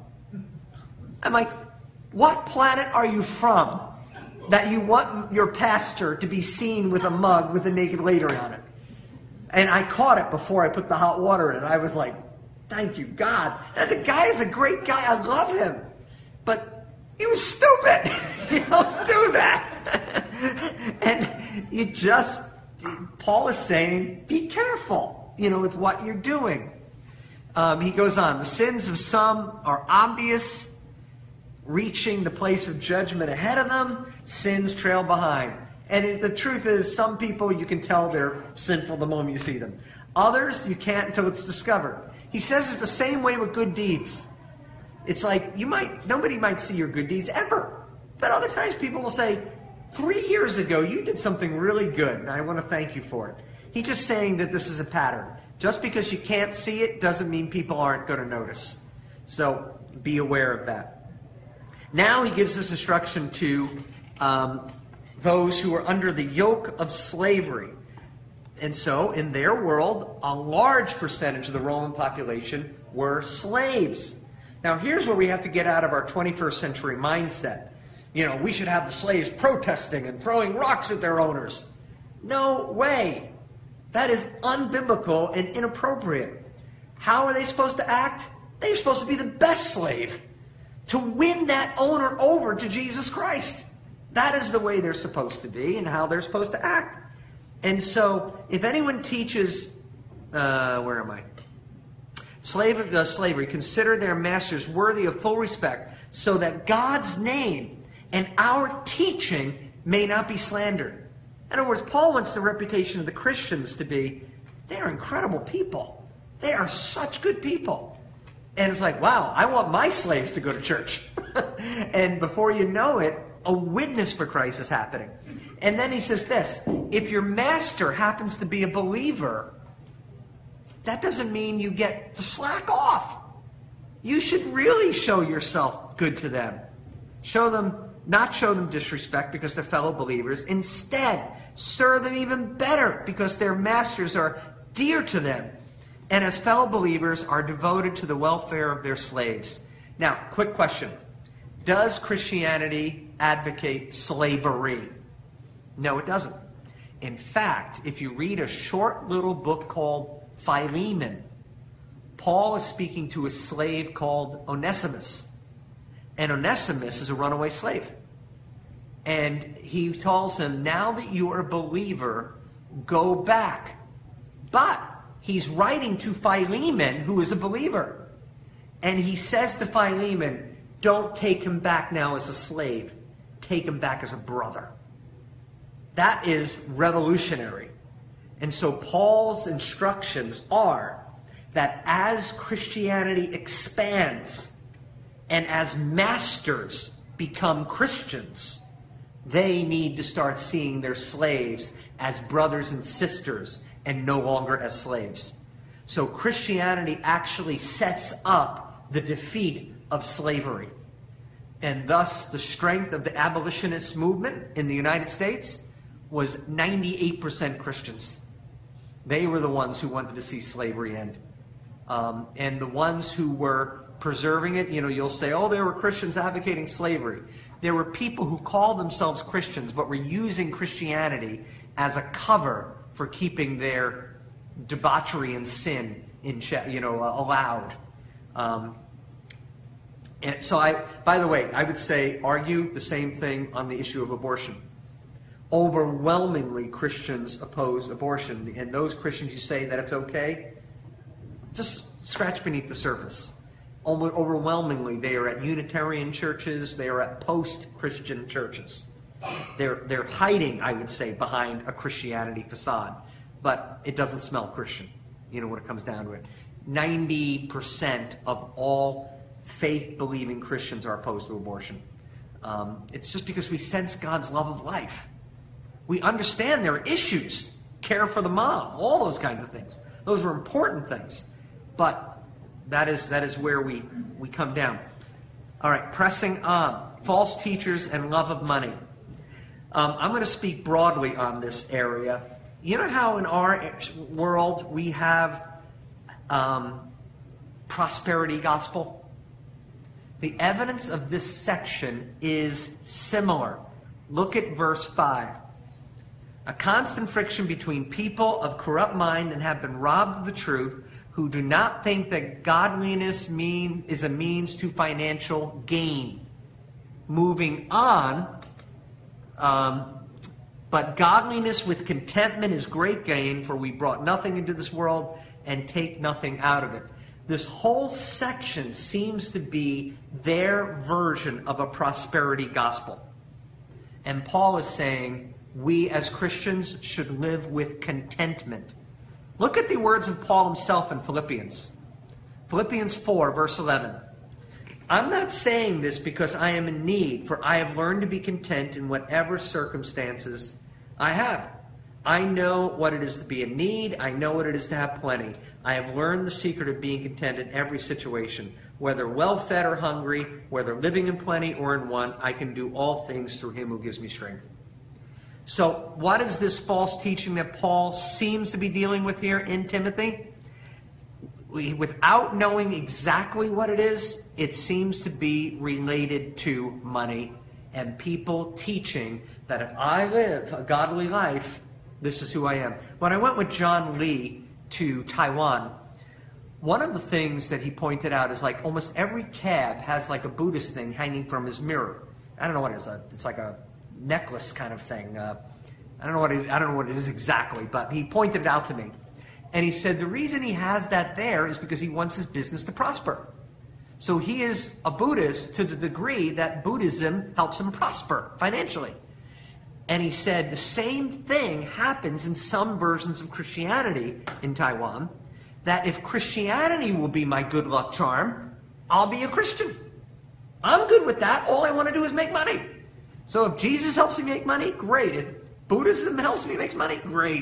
I'm like, what planet are you from that you want your pastor to be seen with a mug with a naked lady on it? And I caught it before I put the hot water in. I was like, thank you, God. And the guy is a great guy. I love him. But he was stupid. You don't do that. And you just, Paul is saying, be careful, you know, with what you're doing. Um, he goes on, the sins of some are obvious, reaching the place of judgment ahead of them. Sins trail behind. And it, the truth is, some people you can tell they're sinful the moment you see them. Others, you can't until it's discovered. He says it's the same way with good deeds. It's like, you might, nobody might see your good deeds ever. But other times people will say, three years ago you did something really good, and I want to thank you for it. He's just saying that this is a pattern. Just because you can't see it doesn't mean people aren't going to notice. So be aware of that. Now he gives this instruction to um, those who are under the yoke of slavery. And so, in their world, a large percentage of the Roman population were slaves. Now, here's where we have to get out of our twenty-first century mindset. You know, we should have the slaves protesting and throwing rocks at their owners. No way. That is unbiblical and inappropriate. How are they supposed to act? They're supposed to be the best slave, to win that owner over to Jesus Christ. That is the way they're supposed to be and how they're supposed to act. And so, if anyone teaches, uh, where am I? Slave, uh, slavery, consider their masters worthy of full respect, so that God's name and our teaching may not be slandered. In other words, Paul wants the reputation of the Christians to be, they're incredible people. They are such good people. And it's like, wow, I want my slaves to go to church. And before you know it, a witness for Christ is happening. And then he says this, if your master happens to be a believer, that doesn't mean you get to slack off. You should really show yourself good to them. Show them, not show them disrespect because they're fellow believers. Instead, serve them even better because their masters are dear to them. And as fellow believers are devoted to the welfare of their slaves. Now, quick question. Does Christianity advocate slavery? No, it doesn't. In fact, if you read a short little book called Philemon, Paul is speaking to a slave called Onesimus. And Onesimus is a runaway slave. And he tells him, now that you are a believer, go back. But he's writing to Philemon, who is a believer. And he says to Philemon, don't take him back now as a slave. Take him back as a brother. That is revolutionary. And so Paul's instructions are that as Christianity expands and as masters become Christians, they need to start seeing their slaves as brothers and sisters and no longer as slaves. So Christianity actually sets up the defeat of slavery. And thus the strength of the abolitionist movement in the United States was ninety-eight percent Christians. They were the ones who wanted to see slavery end. Um, and the ones who were preserving it, you know, you'll say, oh, there were Christians advocating slavery. There were people who called themselves Christians but were using Christianity as a cover for keeping their debauchery and sin in, you know, uh, allowed. Um, and so I, by the way, I would say argue the same thing on the issue of abortion. Overwhelmingly, Christians oppose abortion. And those Christians who say that it's okay, just scratch beneath the surface. Overwhelmingly, they are at Unitarian churches. They are at post-Christian churches. They're, they're hiding, I would say, behind a Christianity facade. But it doesn't smell Christian, you know, when it comes down to it. ninety percent of all faith-believing Christians are opposed to abortion. Um, it's just because we sense God's love of life. We understand there are issues. Care for the mom, all those kinds of things. Those are important things. But that is that is where we, we come down. All right, pressing on. False teachers and love of money. Um, I'm going to speak broadly on this area. You know how in our world we have um, prosperity gospel? The evidence of this section is similar. Look at verse five. A constant friction between people of corrupt mind and have been robbed of the truth, who do not think that godliness mean, is a means to financial gain. Moving on, um, but godliness with contentment is great gain, for we brought nothing into this world and take nothing out of it. This whole section seems to be their version of a prosperity gospel. And Paul is saying, we as Christians should live with contentment. Look at the words of Paul himself in Philippians. Philippians four, verse eleven. I'm not saying this because I am in need, for I have learned to be content in whatever circumstances I have. I know what it is to be in need. I know what it is to have plenty. I have learned the secret of being content in every situation. Whether well-fed or hungry, whether living in plenty or in want, I can do all things through him who gives me strength. So what is this false teaching that Paul seems to be dealing with here in Timothy? We, without knowing exactly what it is, it seems to be related to money and people teaching that if I live a godly life, this is who I am. When I went with John Lee to Taiwan, one of the things that he pointed out is like almost every cab has like a Buddhist thing hanging from his mirror. I don't know what it is. It's like a necklace kind of thing. Uh, I don't know what it is, I don't know what it is exactly, but he pointed it out to me. And he said the reason he has that there is because he wants his business to prosper. So he is a Buddhist to the degree that Buddhism helps him prosper financially. And he said the same thing happens in some versions of Christianity in Taiwan, that if Christianity will be my good luck charm, I'll be a Christian. I'm good with that. All I want to do is make money. So if Jesus helps me make money, great. If Buddhism helps me make money, great.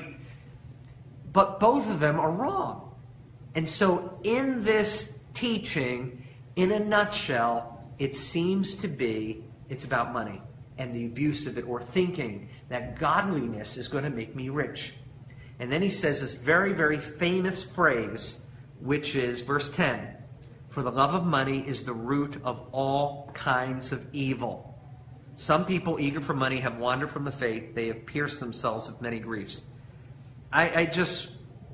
But both of them are wrong. And so in this teaching, in a nutshell, it seems to be, it's about money and the abuse of it, or thinking that godliness is going to make me rich. And then he says this very, very famous phrase, which is verse ten. For the love of money is the root of all kinds of evil. Some people eager for money have wandered from the faith. They have pierced themselves with many griefs. I, I just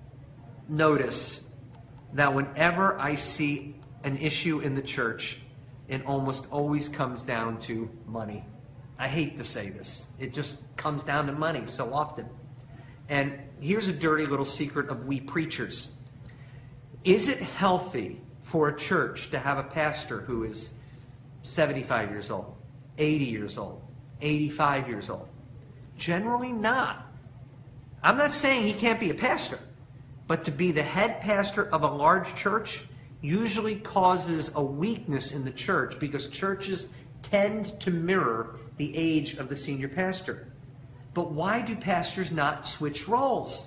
notice that whenever I see an issue in the church, it almost always comes down to money. I hate to say this. It just comes down to money so often. And here's a dirty little secret of we preachers. Is it healthy for a church to have a pastor who is seventy-five years old, eighty years old, eighty-five years old? Generally not. I'm not saying he can't be a pastor, but to be the head pastor of a large church usually causes a weakness in the church because churches tend to mirror the age of the senior pastor. But why do pastors not switch roles?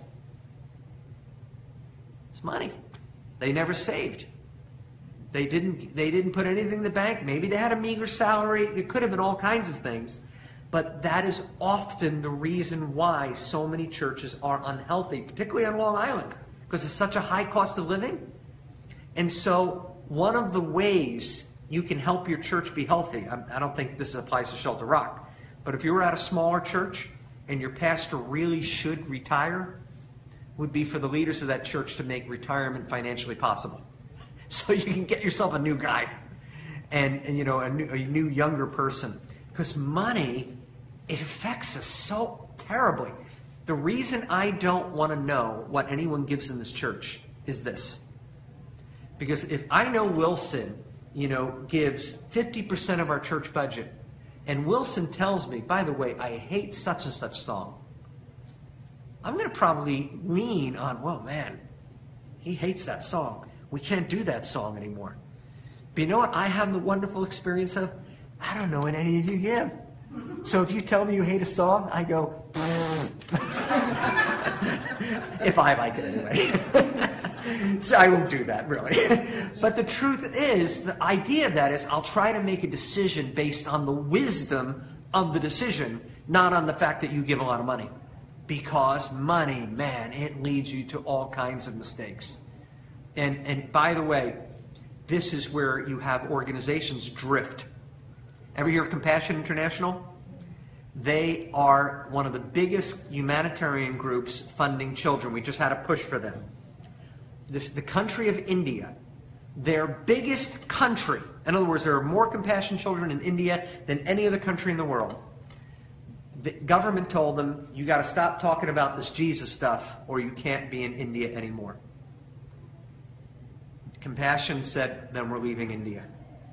It's money. They never saved. They didn't, they didn't put anything in the bank. Maybe they had a meager salary. It could have been all kinds of things. But that is often the reason why so many churches are unhealthy, particularly on Long Island, because it's such a high cost of living. And so one of the ways you can help your church be healthy, I don't think this applies to Shelter Rock, but if you were at a smaller church and your pastor really should retire, would be for the leaders of that church to make retirement financially possible. So you can get yourself a new guy and, and you know, a new, a new younger person. Because money, it affects us so terribly. The reason I don't want to know what anyone gives in this church is this. Because if I know Wilson, you know, gives fifty percent of our church budget, and Wilson tells me, by the way, I hate such and such song, I'm going to probably lean on, well, man, he hates that song. We can't do that song anymore. But you know what I have the wonderful experience of? I don't know what any of you give. So if you tell me you hate a song, I go, if I like it anyway. So I won't do that, really. But the truth is, the idea of that is I'll try to make a decision based on the wisdom of the decision, not on the fact that you give a lot of money. Because money, man, it leads you to all kinds of mistakes. And, and by the way, this is where you have organizations drift. Ever hear of Compassion International? They are one of the biggest humanitarian groups funding children. We just had a push for them. This, the country of India, their biggest country. In other words, there are more compassion children in India than any other country in the world. The government told them, you got to stop talking about this Jesus stuff or you can't be in India anymore. Compassion said, then we're leaving India.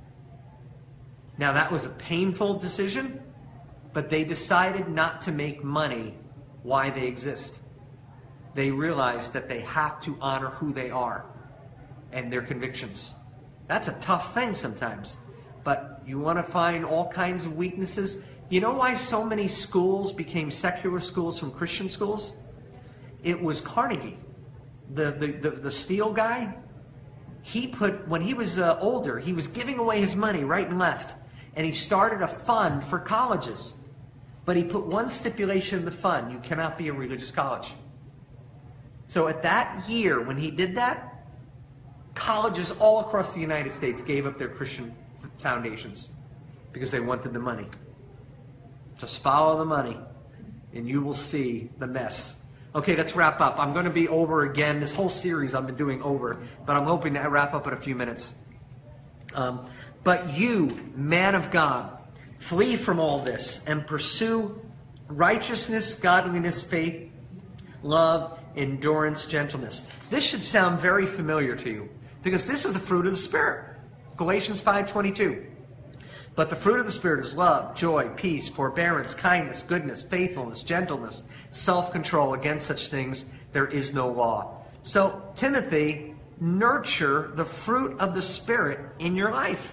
Now that was a painful decision, but they decided not to make money why they exist. They realized that they have to honor who they are and their convictions. That's a tough thing sometimes. But you want to find all kinds of weaknesses. You know why so many schools became secular schools from Christian schools? It was Carnegie, the, the, the, the steel guy. He put, when he was uh, older, he was giving away his money right and left. And he started a fund for colleges. But he put one stipulation in the fund: you cannot be a religious college. So at that year, when he did that, colleges all across the United States gave up their Christian foundations because they wanted the money. Just follow the money, and you will see the mess. Okay, let's wrap up. I'm going to be over again. This whole series I've been doing over, but I'm hoping to wrap up in a few minutes. Um, but you, man of God, flee from all this and pursue righteousness, godliness, faith, love, endurance, gentleness. This should sound very familiar to you because this is the fruit of the Spirit. Galatians five twenty-two. But the fruit of the Spirit is love, joy, peace, forbearance, kindness, goodness, faithfulness, gentleness, self-control. Against such things there is no law. So, Timothy, nurture the fruit of the Spirit in your life.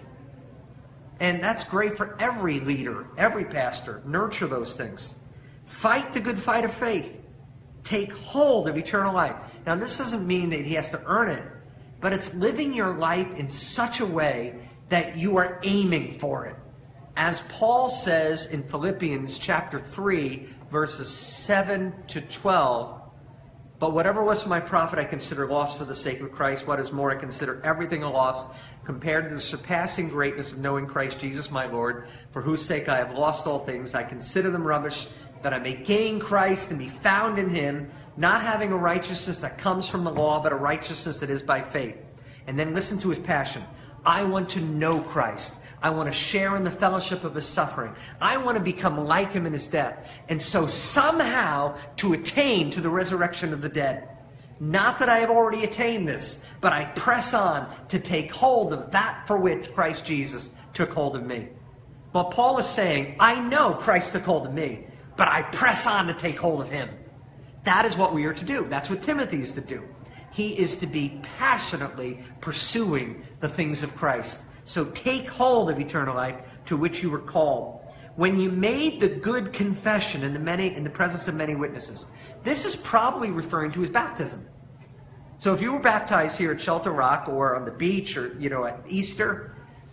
And that's great for every leader, every pastor. Nurture those things. Fight the good fight of faith. Take hold of eternal life. Now, this doesn't mean that he has to earn it, but it's living your life in such a way that you are aiming for it. As Paul says in Philippians chapter three, verses seven to twelve, but whatever was for my profit I consider loss for the sake of Christ. What is more, I consider everything a loss compared to the surpassing greatness of knowing Christ Jesus my Lord, for whose sake I have lost all things. I consider them rubbish, that I may gain Christ and be found in him, not having a righteousness that comes from the law, but a righteousness that is by faith. And then listen to his passion. I want to know Christ. I want to share in the fellowship of his suffering. I want to become like him in his death. And so somehow to attain to the resurrection of the dead. Not that I have already attained this, but I press on to take hold of that for which Christ Jesus took hold of me. Well, Paul is saying, I know Christ took hold of me, but I press on to take hold of him. That is what we are to do. That's what Timothy is to do. He is to be passionately pursuing the things of Christ. So take hold of eternal life to which you were called. When you made the good confession in the many in the presence of many witnesses. This is probably referring to his baptism. So if you were baptized here at Shelter Rock or on the beach or you know at Easter,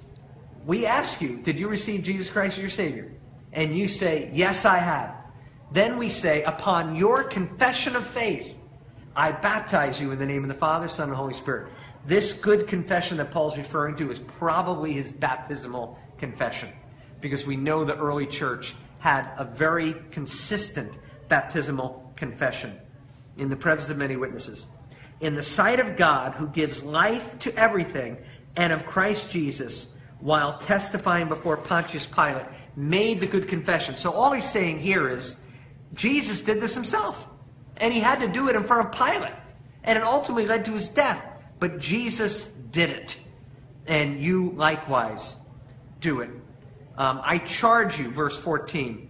we ask you, did you receive Jesus Christ as your Savior? And you say, yes, I have. Then we say, upon your confession of faith, I baptize you in the name of the Father, Son, and Holy Spirit. This good confession that Paul's referring to is probably his baptismal confession, because we know the early church had a very consistent baptismal confession in the presence of many witnesses. In the sight of God, who gives life to everything, and of Christ Jesus, while testifying before Pontius Pilate, made the good confession. So all he's saying here is, Jesus did this himself. And he had to do it in front of Pilate. And it ultimately led to his death. But Jesus did it. And you likewise do it. Um, I charge you, verse fourteen,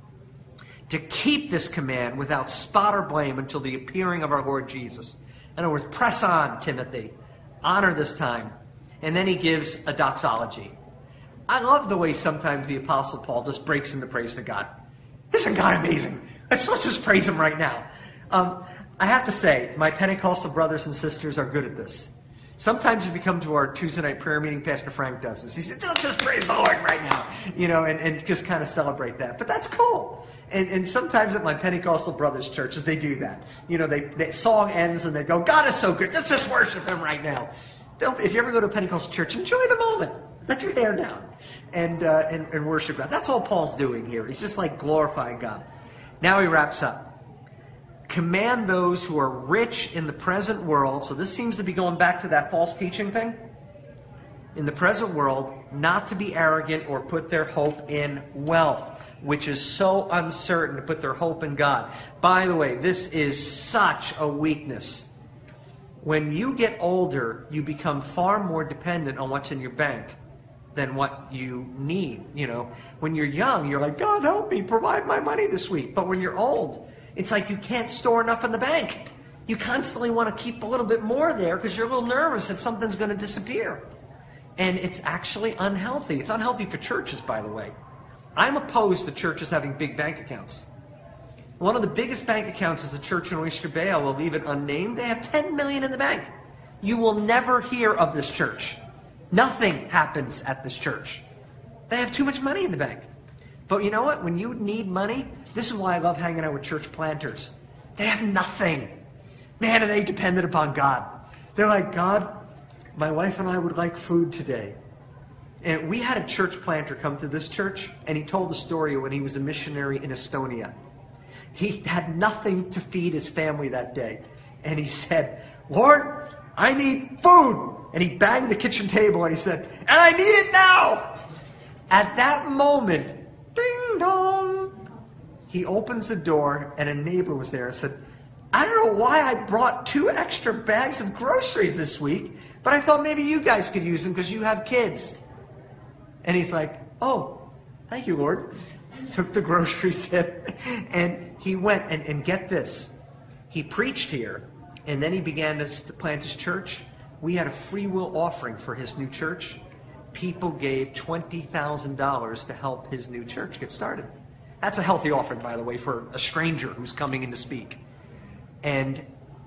to keep this command without spot or blame until the appearing of our Lord Jesus. In other words, press on, Timothy. Honor this time. And then he gives a doxology. I love the way sometimes the Apostle Paul just breaks into praise to God. Isn't God amazing? Let's, let's just praise him right now. Um, I have to say, my Pentecostal brothers and sisters are good at this. Sometimes if you come to our Tuesday night prayer meeting, Pastor Frank does this. He says, let's just praise the Lord right now, you know, and, and just kind of celebrate that. But that's cool. And, and sometimes at my Pentecostal brothers' churches, they do that. You know, they, the song ends and they go, God is so good. Let's just worship him right now. Don't, if you ever go to a Pentecostal church, enjoy the moment. Let your hair down and, uh, and, and worship God. That's all Paul's doing here. He's just like glorifying God. Now he wraps up. Command those who are rich in the present world. So this seems to be going back to that false teaching thing. In the present world, not to be arrogant or put their hope in wealth, which is so uncertain, to put their hope in God. By the way, this is such a weakness. When you get older, you become far more dependent on what's in your bank than what you need. You know, when you're young, you're like, God, help me, provide my money this week. But when you're old, it's like you can't store enough in the bank. You constantly want to keep a little bit more there because you're a little nervous that something's going to disappear. And it's actually unhealthy. It's unhealthy for churches, by the way. I'm opposed to churches having big bank accounts. One of the biggest bank accounts is the church in Oyster Bay. I will leave it unnamed. They have ten million dollars in the bank. You will never hear of this church. Nothing happens at this church. They have too much money in the bank. But you know what? When you need money, this is why I love hanging out with church planters. They have nothing. Man, and they depended upon God. They're like, God, my wife and I would like food today. And we had a church planter come to this church, and he told the story when he was a missionary in Estonia. He had nothing to feed his family that day. And he said, Lord, I need food. And he banged the kitchen table and he said, and I need it now. At that moment, ding dong, he opens the door and a neighbor was there and said, I don't know why I brought two extra bags of groceries this week, but I thought maybe you guys could use them because you have kids. And he's like, oh, thank you, Lord. Took the groceries in, and he went, and, and get this, he preached here, and then he began to, to plant his church. We had a free will offering for his new church. People gave twenty thousand dollars to help his new church get started. That's a healthy offering, by the way, for a stranger who's coming in to speak. And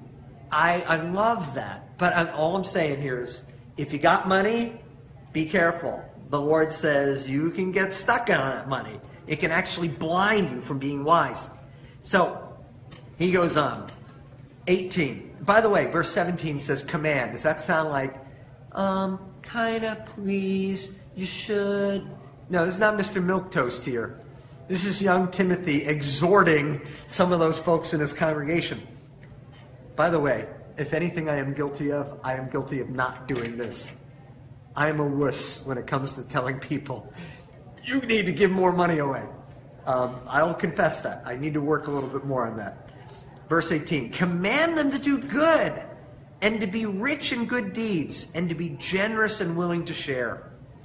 I, I love that. But I, all I'm saying here is, if you got money, be careful. The Lord says you can get stuck on that money. It can actually blind you from being wise. So, he goes on. eighteen. By the way, verse seventeen says command. Does that sound like, um, kind of, please, you should? No, this is not Mister Milquetoast here. This is young Timothy exhorting some of those folks in his congregation. By the way, if anything I am guilty of, I am guilty of not doing this. I am a wuss when it comes to telling people, you need to give more money away. Um, I'll confess that. I need to work a little bit more on that. Verse eighteen, command them to do good and to be rich in good deeds and to be generous and willing to share.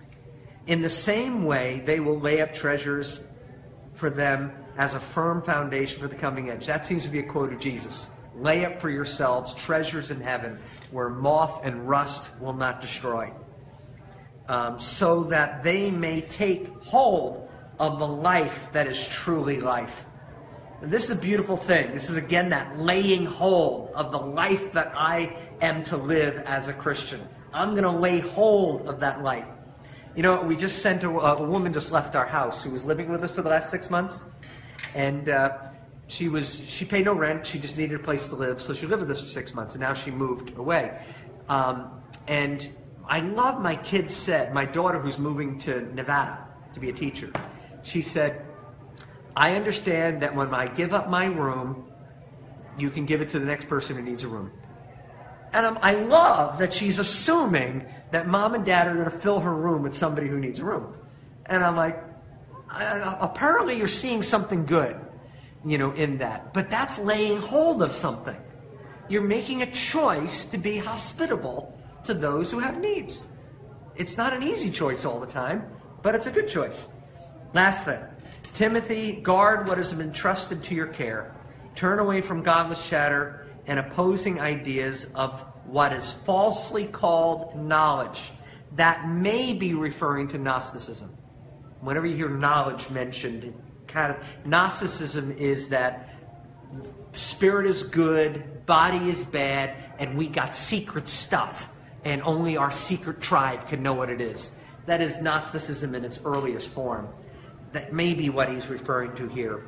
In the same way, they will lay up treasures for them as a firm foundation for the coming age. That seems to be a quote of Jesus. Lay up for yourselves treasures in heaven where moth and rust will not destroy. Um, so that they may take hold of the life that is truly life. And this is a beautiful thing. This is, again, that laying hold of the life that I am to live as a Christian. I'm going to lay hold of that life. You know, we just sent a, a woman just left our house who was living with us for the last six months. And uh, she was she paid no rent. She just needed a place to live. So she lived with us for six months. And now she moved away. Um, and I love my kids said, my daughter who's moving to Nevada to be a teacher, she said, I understand that when I give up my room, you can give it to the next person who needs a room. And I'm, I love that she's assuming that mom and dad are going to fill her room with somebody who needs a room. And I'm like, I, apparently you're seeing something good, you know, in that. But that's laying hold of something. You're making a choice to be hospitable to those who have needs. It's not an easy choice all the time, but it's a good choice. Last thing. Timothy, guard what has been entrusted to your care. Turn away from godless chatter and opposing ideas of what is falsely called knowledge. That may be referring to Gnosticism. Whenever you hear knowledge mentioned, kind of Gnosticism is that spirit is good, body is bad, and we got secret stuff, and only our secret tribe can know what it is. That is Gnosticism in its earliest form. That may be what he's referring to here.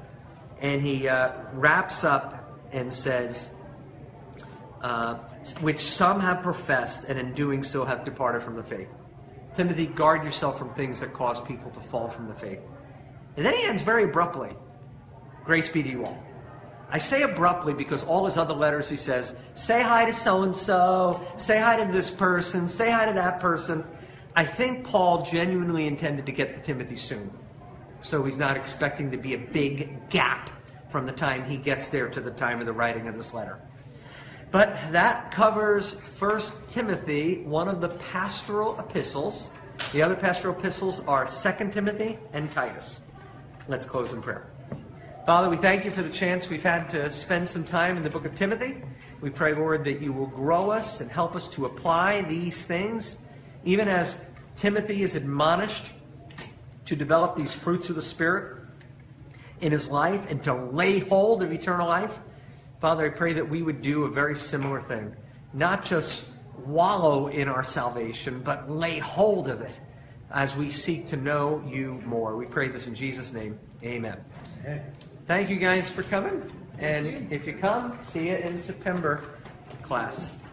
And he uh, wraps up and says, uh, which some have professed, and in doing so have departed from the faith. Timothy, guard yourself from things that cause people to fall from the faith. And then he ends very abruptly. Grace be to you all. I say abruptly because all his other letters he says, say hi to so-and-so, say hi to this person, say hi to that person. I think Paul genuinely intended to get to Timothy soon. So he's not expecting to be a big gap from the time he gets there to the time of the writing of this letter. But that covers First Timothy, one of the pastoral epistles. The other pastoral epistles are Second Timothy and Titus. Let's close in prayer. Father, we thank you for the chance we've had to spend some time in the book of Timothy. We pray, Lord, that you will grow us and help us to apply these things, even as Timothy is admonished to develop these fruits of the Spirit in his life and to lay hold of eternal life. Father, I pray that we would do a very similar thing. Not just wallow in our salvation, but lay hold of it as we seek to know you more. We pray this in Jesus' name. Amen. Amen. Thank you guys for coming. And if you come, see you in September class.